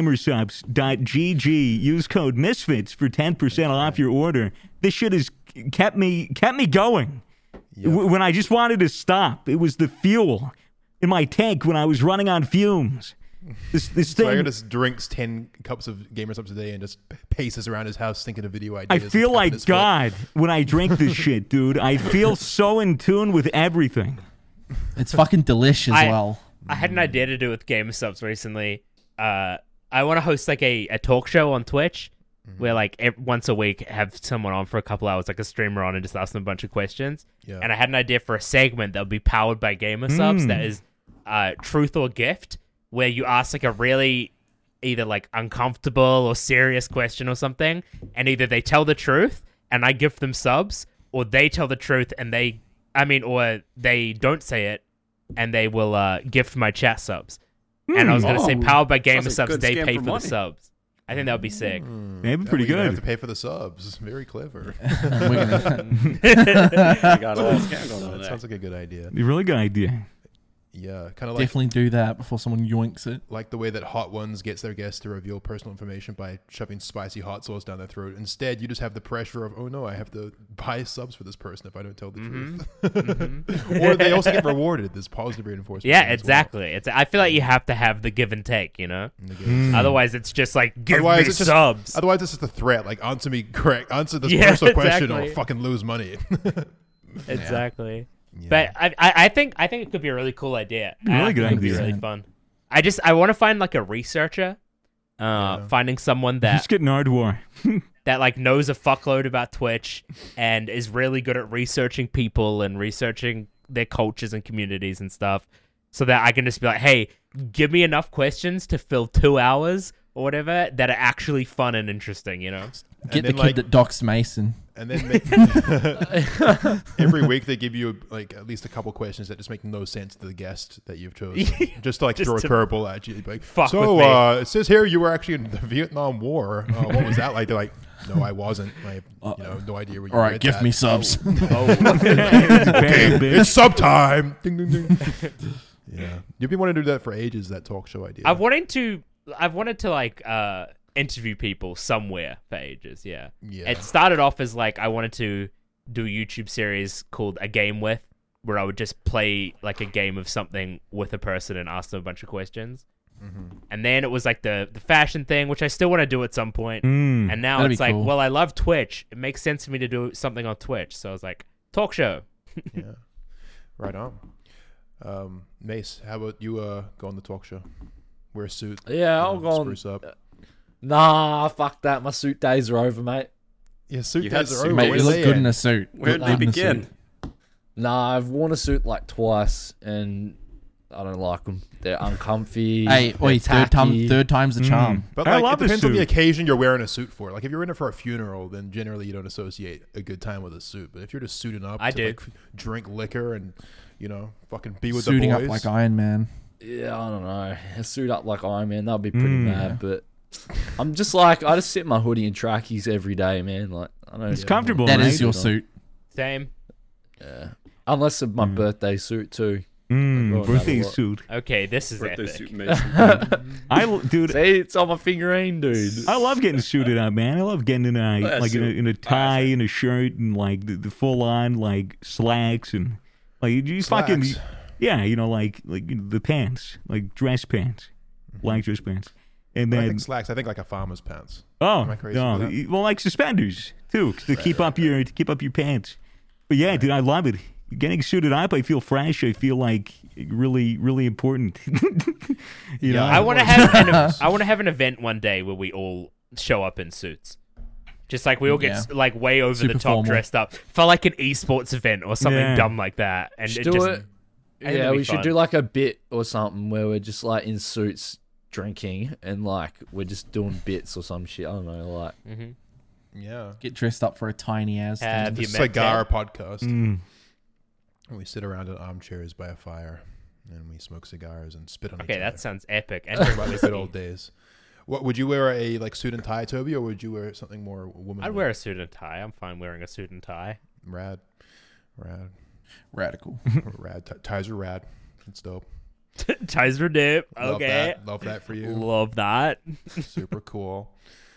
Gamersubs.gg. Use code Misfits for 10% off your order. This shit has kept me going. Yep. When I just wanted to stop, it was the fuel in my tank when I was running on fumes. This Swagger thing. just drinks 10 cups of Gamer Subs a day and just paces around his house thinking of video ideas. I and feel tapping like his foot. God when I drink this shit, dude. I feel so in tune with everything. It's fucking delish as well. I had an idea to do with Game Subs recently. I want to host like a talk show on Twitch where like once a week have someone on for a couple hours, like a streamer on, and just ask them a bunch of questions. Yeah. And I had an idea for a segment that would be powered by Gamer Subs that is truth or gift, where you ask like a really either like uncomfortable or serious question or something, and either they tell the truth and I give them subs, or they tell the truth and or they don't say it and they will gift my chat subs. And I was gonna say powered by Gamer Sounds like a Subs, good they scam pay for for the money. subs. I think that would be sick. Maybe pretty You have to good. pay for the subs. Very clever. We're gonna- I got a little scam going on That there. sounds like a good idea. A really good idea. Yeah, kind of like definitely do that before someone yoinks it. like the way that Hot Ones gets their guests to reveal personal information by shoving spicy hot sauce down their throat. Instead, you just have the pressure of, oh no, I have to buy subs for this person if I don't tell the truth. Or they also get rewarded. This positive reinforcement. Yeah, as well. exactly. I feel like you have to have the give and take, you know? In the games. Otherwise, it's just like, give Otherwise, me it's just- subs. Otherwise, it's just a threat. Like, answer me correct. Answer this Yeah, personal question or exactly. fucking lose money. Exactly. Yeah. But I think it could be a really cool idea. Really I good think it'd be idea. really fun. I want to find like a researcher, finding someone that Just get Nardwar. that like knows a fuckload about Twitch and is really good at researching people and researching their cultures and communities and stuff, so that I can just be like, hey, give me enough questions to fill 2 hours or whatever that are actually fun and interesting, you know? Get the then, kid like- that docks Mason. And then every week they give you like at least a couple questions that just make no sense to the guest that you've chosen. Just to like Just throw a to curveball at you. Like, fuck so with me." it says here you were actually in the Vietnam War. What was that like? They're like, no, I wasn't. I have no idea where you All right, read give that. me subs. Okay, Bam, bitch. it's sub time. Ding ding ding. Yeah, you've been wanting to do that for ages. That talk show idea. I've wanted to like interview people somewhere for ages. Yeah. Yeah. It started off as like I wanted to do a YouTube series called A Game With, where I would just play like a game of something with a person and ask them a bunch of questions. And then it was like the fashion thing, which I still want to do at some point. And now That'd it's be like, cool. well, I love Twitch. It makes sense for me to do something on Twitch. So I was like, talk show. Yeah, right on. Mace, how about you go on the talk show? Wear a suit. Yeah, I'll go on. Spruce up. Nah, fuck that. My suit days are over, mate. Yeah, suit You had days are suit over. Mate, Where you do look they good end? in a suit. Where You did look they good in a begin? suit. Nah, I've worn a suit like twice, and I don't like them. They're uncomfy. Hey, they're wait, third tacky. time's the charm. But I like, love it a depends on the suit. occasion you're wearing a suit for. Like if you're in it for a funeral, then generally you don't associate a good time with a suit. But if you're just suiting up I to do. like drink liquor and fucking be with Suiting the up boys, like Iron Man. Yeah, I don't know. A suit up like Iron Man, that'd be pretty mad. But I'm just like, I just sit in my hoodie and trackies every day, man. Like, I don't. It's comfortable. That right? is your suit. Same. Yeah. Unless it's my birthday suit too. Birthday Another suit. Okay, this is Birthday epic. suit Mason. Dude, See, it's on my figurine, dude. I love getting suited up, man. I love getting in a Yeah, like in suit. a tie and a shirt and like the full on like slacks and like you fucking Slacks. yeah, like the pants, like dress pants, black dress pants, and When I then think slacks, I think like a farmer's pants. oh Am I crazy no, with that? well like suspenders too to keep up your pants. But yeah, dude, I love it. Getting suited up, I feel fresh. I feel like really, really important. you know, I want to have an event one day where we all show up in suits. Just like we all get like way over Super the top formal. dressed up for like an esports event or something Yeah. dumb like that. And Should it do just, it. I think Yeah, it'd be we should fun. do like a bit or something where we're just like in suits drinking and like we're just doing bits or some shit. I don't know, like Yeah, Get dressed up for a tiny ass. Have the you met cigar Ted? podcast. Mm. And we sit around in armchairs by a fire, and we smoke cigars and spit on each Okay, other. that sounds epic. And Talk drink about the whiskey. good old days. What would you wear a like suit and tie, Toby, or would you wear something more womanly? I'd wear a suit and tie. I'm fine wearing a suit and tie. rad. Radical. Ties are rad. It's dope. Ties are dip. Love Okay. that. Love that for you. Love that. Super cool.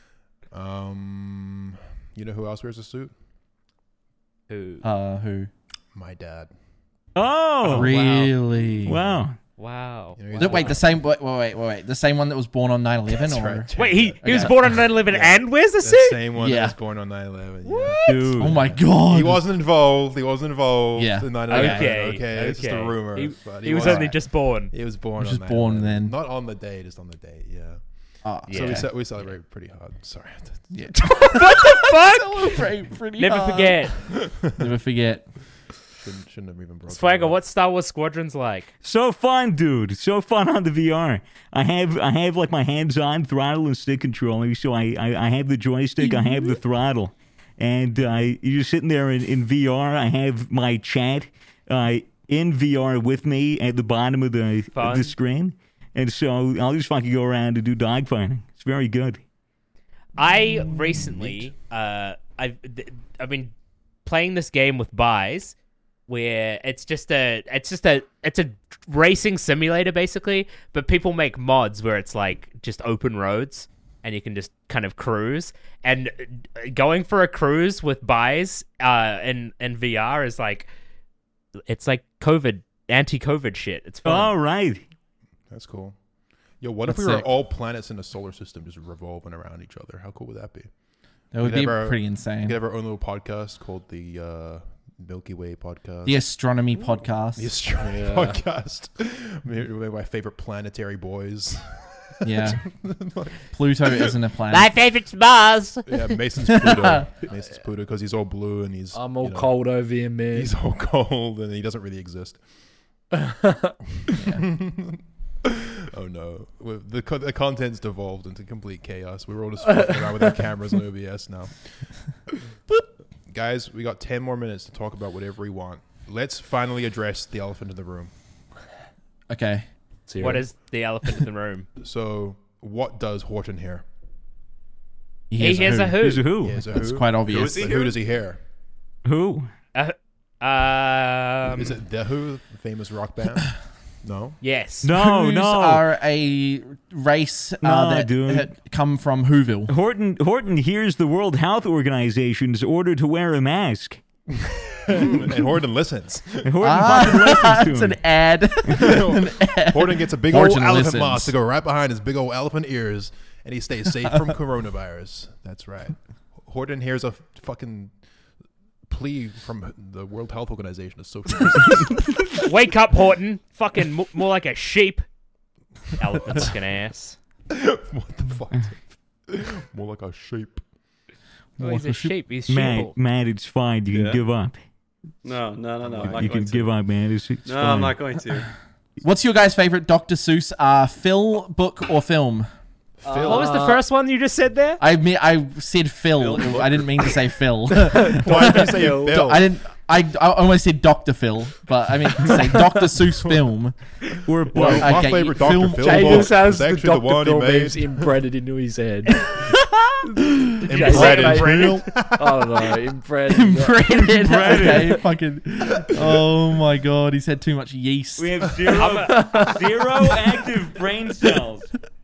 You know who else wears a suit? Who? Who? My dad. Oh, Really? wow. Wow. You know, he's Wait, born- the same. Wait. The same one that was born on 9/11, That's or right. Wait, he was Okay. born on 9/11 and wears a The suit? same one Yeah. that was born on 9/11. Yeah. Dude. oh my god, He wasn't involved. He wasn't involved. Yeah. In 9/11. Okay. Okay. It's just a rumor. He, but he was wasn't. only just born. He was born. He was on just born 9/11. then. Not on the day, just on the date. Yeah. Yeah. So Yeah. we celebrate pretty hard. Sorry. Yeah. Fuck! Celebrate pretty Never hard. forget. Never forget. Shouldn't have even brought Swagger, that up. what's Star Wars Squadrons like? So fun, dude. So fun on the VR. I have like my hands-on throttle and stick controller. So I have the joystick, I have the throttle. And you're sitting there in VR. I have my chat in VR with me at the bottom of the screen. And so I'll just fucking go around and do dogfighting. It's very good. I recently, I've been playing this game with Buys, where it's a racing simulator basically, but people make mods where it's like just open roads and you can just kind of cruise. And going for a cruise with Buys in VR is like, it's like anti-COVID shit. It's fun. All right. That's cool. Yo, what if That's we were sick. all planets in a solar system just revolving around each other? How cool would that be? That would We be could have our- pretty We insane. could have our own little podcast called the Milky Way podcast. The astronomy podcast. The astronomy podcast. Maybe my favorite planetary boys. Yeah. Pluto isn't a planet. My favorite's Mars. Yeah, Mason's Pluto. Mason's Pluto because he's all blue and he's. I'm all you know, cold over here, man. He's all cold and he doesn't really exist. Oh no, the content's devolved into complete chaos. We're all just fucking around with our cameras and OBS now. Guys, we got 10 more minutes to talk about whatever we want. Let's finally address the elephant in the room. Okay. What is the elephant in the room? So, what does Horton hear? He hears a who. Here's a who. He has a That's who? quite obvious. But who does he hear? Who? Is it The Who, the famous rock band? No. Yes. No, Who's no. are a race No, that dude. had come from Whoville. Horton hears the World Health Organization's order to wear a mask. And Horton listens. And Horton fucking listens to It's him. an ad. Horton gets a big Horton old elephant listens. mask to go right behind his big old elephant ears, and he stays safe from coronavirus. That's right. Horton hears a fucking plea from the World Health Organization of social distancing. Wake up, Horton. Fucking more like a sheep. Elephant fucking ass. What the fuck? More like a sheep. Oh, he's a sheep. He's Matt, sheeple. Matt, it's fine. You Yeah. can give up. No, I'm not You going can to. give up, man. It's No, fine. I'm not going to. What's your guys' favorite Dr. Seuss Phil book or film? Phil. What was the first one you just said there? I said Phil. Phil? I didn't mean to say Phil. Why did you say Phil? I didn't. I almost said Dr. Phil, but I mean to say Dr. Seuss film. We're Well, my Okay, favorite film- Dr. Phil Jay book just has is the actually the Dr. one he Phil made. memes inbred into his head. Impregnated. I don't know, inbred. Breaded. Breaded. Okay, fucking. Oh my god, he's had too much yeast. We have zero active brain cells.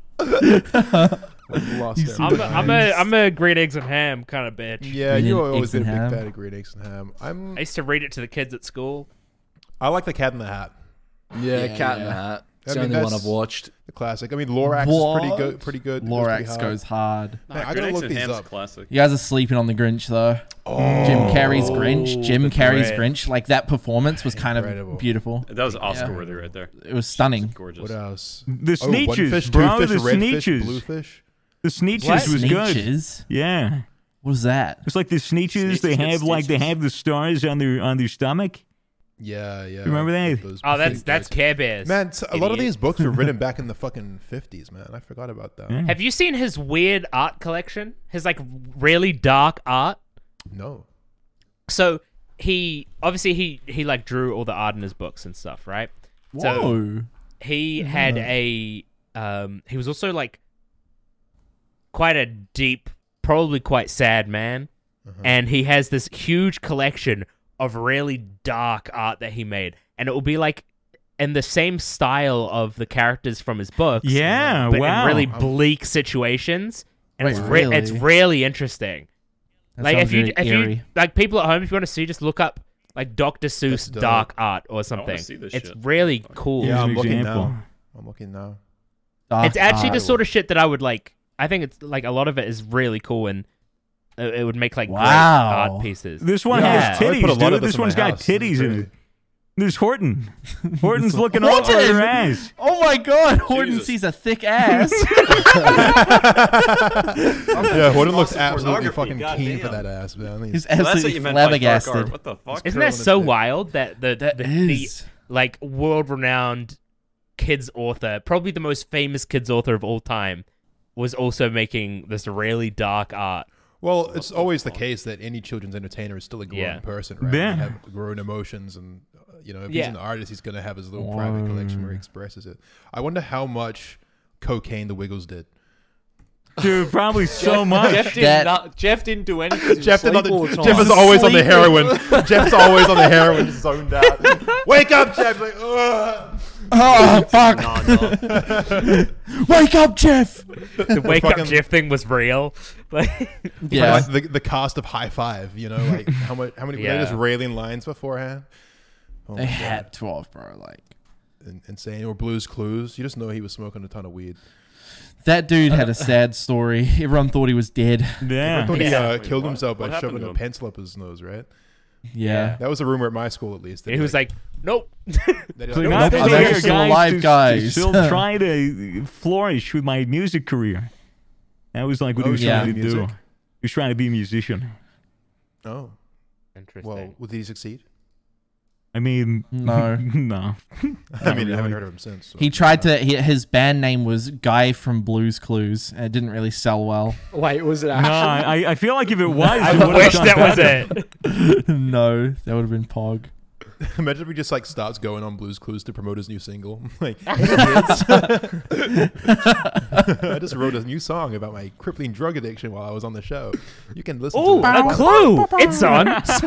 Lost it. I'm a green eggs and ham kind of bitch. Yeah, Green you've eggs always been a and big ham. fan of green eggs and ham. I used to read it to the kids at school. I like the Cat in the Hat, Yeah, Yeah, Cat in yeah. the Hat. It's I the mean, only one that's- I've watched. the classic. I mean, Lorax is What? pretty good. It Lorax pretty goes hard. Man, I Green gotta Eggs look and these Ham's up. classic. You guys are sleeping on the Grinch though. Jim Carrey's Grinch. Jim the Carrey's dread. Grinch. Like that performance was kind Incredible. of beautiful. That was Oscar worthy right there. It was stunning. Gorgeous. What else? The Oh, one Sneetches, fish, bro. two The fish, red fish, Sneetches. blue fish. The Sneetches was good. Sneetches? Yeah. What was that? It's like the Sneetches. They Sneetches get have like they Sneetches. have the stars on their stomach. Yeah. You remember that? Oh, that's Care Bears. Man, a lot of Idiot. these books were written back in the fucking 50s, man. I forgot about that. Yeah. Have you seen his weird art collection? His like really dark art. No. So he like drew all the art in his books and stuff, right? So Whoa. he had he was also like quite a deep, probably quite sad man, and he has this huge collection of really dark art that he made, and it will be like in the same style of the characters from his books, Yeah. but wow. in really bleak situations, and Wait, it's really? really interesting. That Like sounds if you very eerie. like people at home, if you want to see, just look up like Dr. Seuss dope. dark art or something. see this It's shit. really cool. Yeah, Here's I'm an looking example. now. I'm looking now. Dark It's actually art. the sort of shit that I would like. I think it's like a lot of it is really cool, and it would make like great Wow. art pieces. This one Yeah. has I would titties, put a lot dude. of this This in my one's got house. titties This is in crazy. it. There's Horton. Horton's looking all over Horton! her ass. Oh my god, Horton Jesus. sees a thick ass. Yeah, Horton looks Awesome absolutely pornography, fucking keen for goddamn. that ass, man. He's So that's what absolutely you meant by dark art. flabbergasted. What the fuck? Isn't that curling so his dick. wild that the is. like world-renowned kids author, probably the most famous kids author of all time, was also making this really dark art. Well, it's always the case that any children's entertainer is still a grown Yeah. person, right? Yeah. They have grown emotions, and if he's Yeah. an artist, he's gonna have his little private collection where he expresses it. I wonder how much cocaine the Wiggles did. Dude, probably so much. Jeff didn't do anything. Jeff Jeff is always on the heroin. Jeff's always on the heroin, just zoned out. Wake up, Jeff! Like, ugh. Oh fuck! No. Wake up, Jeff! The wake up Fucking- Jeff thing was real. Like, Yeah. Like the cast of High Five, like how many were Yeah. they just railing lines beforehand? Oh They my had 12, bro. Like God. Insane. Or Blue's Clues. You just know he was smoking a ton of weed. that dude had a sad story. Everyone thought he was dead. I Yeah. thought he Yeah. killed What? himself by What happened shoving to a him? pencil up his nose, right? Yeah. That was a rumor at my school, at least. he was like, nope. that he, So like, not Nope, only I'm are still guys alive, to guys. still trying to flourish with my music career. That was like what he was yeah. trying to do. Music? He was trying to be a musician. oh, Interesting. well, did he succeed? I mean, No. no. I mean, I haven't heard of him since. So. He tried to. His band name was Guy from Blues Clues. And it didn't really sell well. Wait, was it No, actually? I feel like if it was, I it would've wish done that was better. it. No, that would have been Pog. Imagine if he just like starts going on Blue's Clues to promote his new single. Like, hey, kids. I just wrote a new song about my crippling drug addiction while I was on the show. You can listen Ooh, to it. a clue! It's on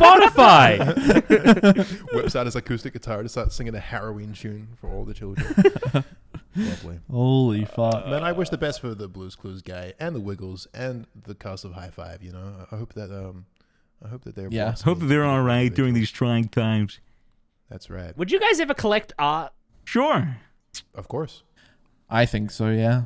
Spotify. Whips out his acoustic guitar to start singing a Halloween tune for all the children. Lovely. Holy fuck. Man, I wish the best for the Blues Clues guy and the Wiggles and the cast of High Five. You know, I hope that they're Yeah. blossoming Hope that they're all right during these trying times. That's right. Would you guys ever collect art? Sure. Of course. I think so, yeah.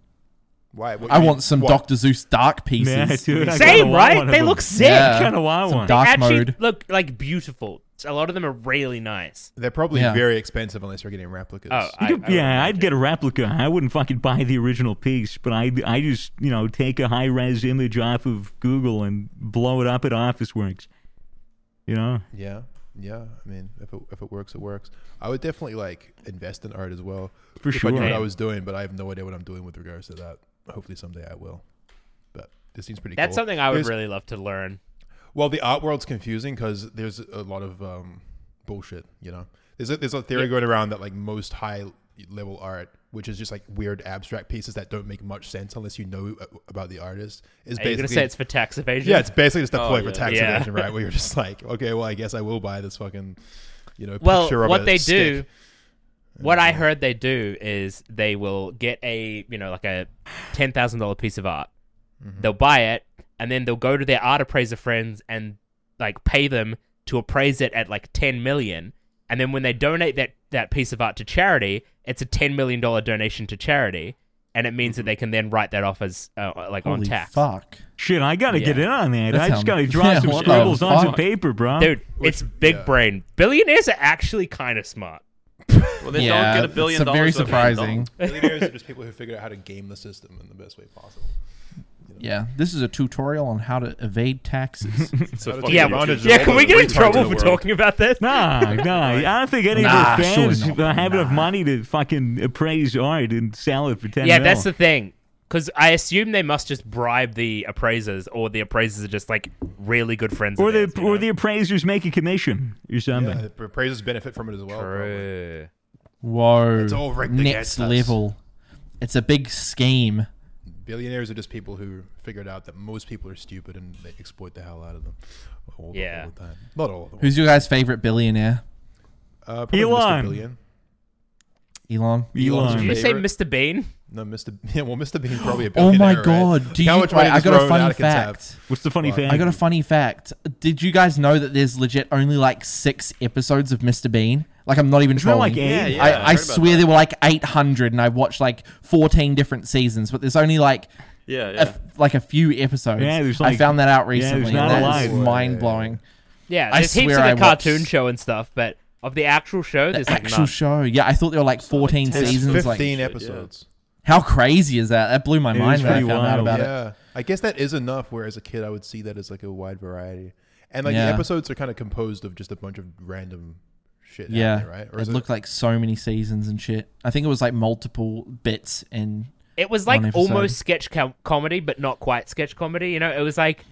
Why? What, I you- want some what? Dr. Zeus dark pieces. Yeah, dude. I Same, kinda want right? one of They them. look sick. Yeah. Kind of want Some one. dark They actually mode. look like beautiful. A lot of them are really nice. They're probably Yeah. very expensive unless you're getting replicas. Oh, I'd get a replica. I wouldn't fucking buy the original piece, but I just take a high res image off of Google and blow it up at Officeworks. You know. Yeah. I mean, if it works, it works. I would definitely like invest in art as well. For if I knew sure. what I was doing, but I have no idea what I'm doing with regards to that. Hopefully someday I will. But this seems pretty That's cool. something I would There's- really love to learn. Well, the art world's confusing because there's a lot of bullshit. You know, there's a theory going around that like most high level art, which is just like weird abstract pieces that don't make much sense unless you know about the artist, is Are you going to basically say it's for tax evasion? yeah, it's basically just a Oh, ploy for yeah. tax Yeah. evasion, right? Where you're just like, okay, well, I guess I will buy this fucking, Well, picture of what a they stick. do, what I heard they do is they will get a, like a $10,000 piece of art. Mm-hmm. They'll buy it, and then they'll go to their art appraiser friends and like pay them to appraise it at like 10 million. And then when they donate that piece of art to charity, it's a $10 million donation to charity. And it means that they can then write that off as like on Holy tax. fuck. Shit, I gotta get in on that. That I just sounds- gotta draw Yeah, some what the scribbles on some fuck? paper, bro. Dude, it's big yeah. brain. Billionaires are actually kind of smart. Well, they Yeah, don't get $1 billion. it's very if they surprising. don't. Billionaires are just people who figure out how to game the system in the best way possible. Yeah, this is a tutorial on how to evade taxes. So How to fucking take Yeah, advantage of yeah. all Can the we get in retards trouble the for world. talking about this? Nah, I don't think any of Nah, our fans surely not. have enough money to fucking appraise art and sell it for 10 Yeah, mil. that's the thing. Because I assume they must just bribe the appraisers, or the appraisers are just like really good friends. Or of theirs, you know? the appraisers make a commission or something. Yeah, the appraisers benefit from it as well. probably. True. Whoa. It's all rigged Next against us. level. It's a big scheme. Billionaires are just people who figured out that most people are stupid and they exploit the hell out of them all the time. Not all of them. Who's your guys' favorite billionaire? Probably Elon. Mr. Billion. Elon? Elon's Did you your just say favorite? Mr. Bean? No, Mr. Yeah, well, Mr. Bean's probably a Oh billionaire. my right? god. Do How you much money I does got a Rowan funny Atkinson have? fact. What's the funny What? fact? I got a funny fact. Did you guys know that there's legit only like 6 episodes of Mr. Bean? Like, I'm not even Isn't there trolling. like 8? Yeah, I heard about swear that. there were like 800 and I watched like 14 different seasons, but there's only like Yeah. a few episodes. Yeah, there's I like- found that out there's recently. not and a that is lot. mind blowing. Yeah, I there's heaps swear of I the cartoon watched- show and stuff, but of the actual show, The there's like actual none. show. Yeah, I thought there were like 14 There's seasons. Like, 15 yeah. episodes. how crazy is that? That blew my It mind is when I pretty found out wild. about it. Yeah, I guess that is enough. Where as a kid, I would see that as like a wide variety, and like Yeah. the episodes are kind of composed of just a bunch of random shit. Yeah, happening, right? Or it is looked like so many seasons and shit. I think it was like multiple bits and It was One like episode. almost sketch comedy, but not quite sketch comedy. You know, it was like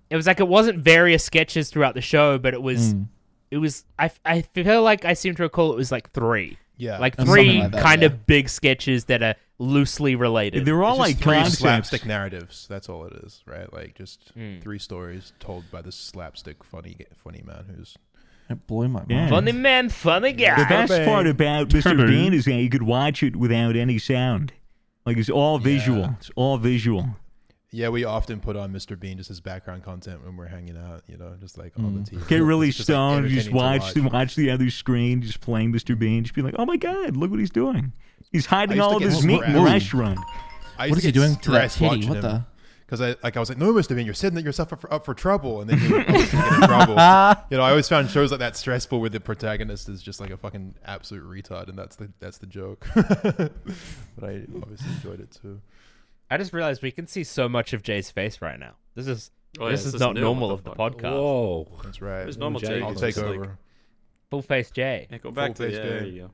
it wasn't various sketches throughout the show, but it was. Mm. It was. I feel like I seem to recall it was like 3. Yeah, Like Something 3 like that, kind yeah. of big sketches that are loosely related. They're all It's like just three concepts. slapstick narratives. That's all it is, right? Like just Hmm. 3 stories told by this slapstick funny man who's it blew my mind. Yeah. Funny man, funny The guy. best Turbo. part about Mr. Turbo. Bean is that you could watch it without any sound. Like it's all visual. Yeah. It's all visual. Yeah, we often put on Mr. Bean just as background content when we're hanging out, you know, just like on the TV. Get really It's just, like, stoned. You just entertaining to watch the other screen, just playing Mr. Bean. Just be like, oh my god, look what he's doing. He's hiding I used all to of get his meat in the stressed. restaurant. I used What to is he get doing to that stressed titty? watching What him. the? Because I was like, no, Mr. Bean, you're setting yourself up for trouble, and then you get in trouble. You know, I always found shows like that stressful where the protagonist is just like a fucking absolute retard, and that's the joke. But I obviously enjoyed it too. I just realized we can see so much of Jay's face right now. This is Oh, yeah, this this is is not new. normal What of the the fuck? podcast. Whoa. That's right. There's normal Jay. Jay. I'll It's take just over. like- Full face Jay. Yeah, go back to Full-face yeah, Jay. there you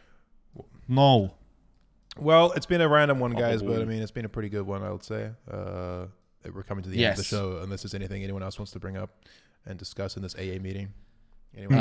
go. No. Well, it's been a random one, guys, but I Oh. mean, it's been a pretty good one, I would say. We're coming to the end of the Yes. show, unless there's anything anyone else wants to bring up and discuss in this AA meeting. Anyone?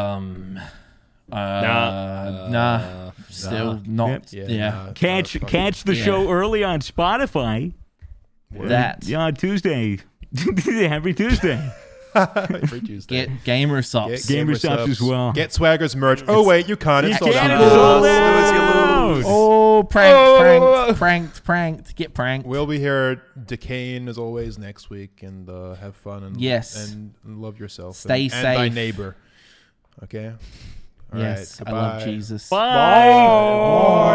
Nah. Still not. Yep. Yeah. nah, Catch the Yeah. show early on Spotify. That. Yeah, on Tuesday. Every Tuesday. Every Tuesday. Get Gamer Subs. Gamer Subs as well. Get Swagger's merch. Oh wait, you can't. It's sold can't, out. it's sold Lose, out. you lose. Oh, pranked. Get pranked. We'll be here, Decane, as always, next week, and have fun and Yes. and love yourself. Stay and thy safe. neighbor. Okay. All Yes, right. I love Goodbye. Jesus. Bye. Bye.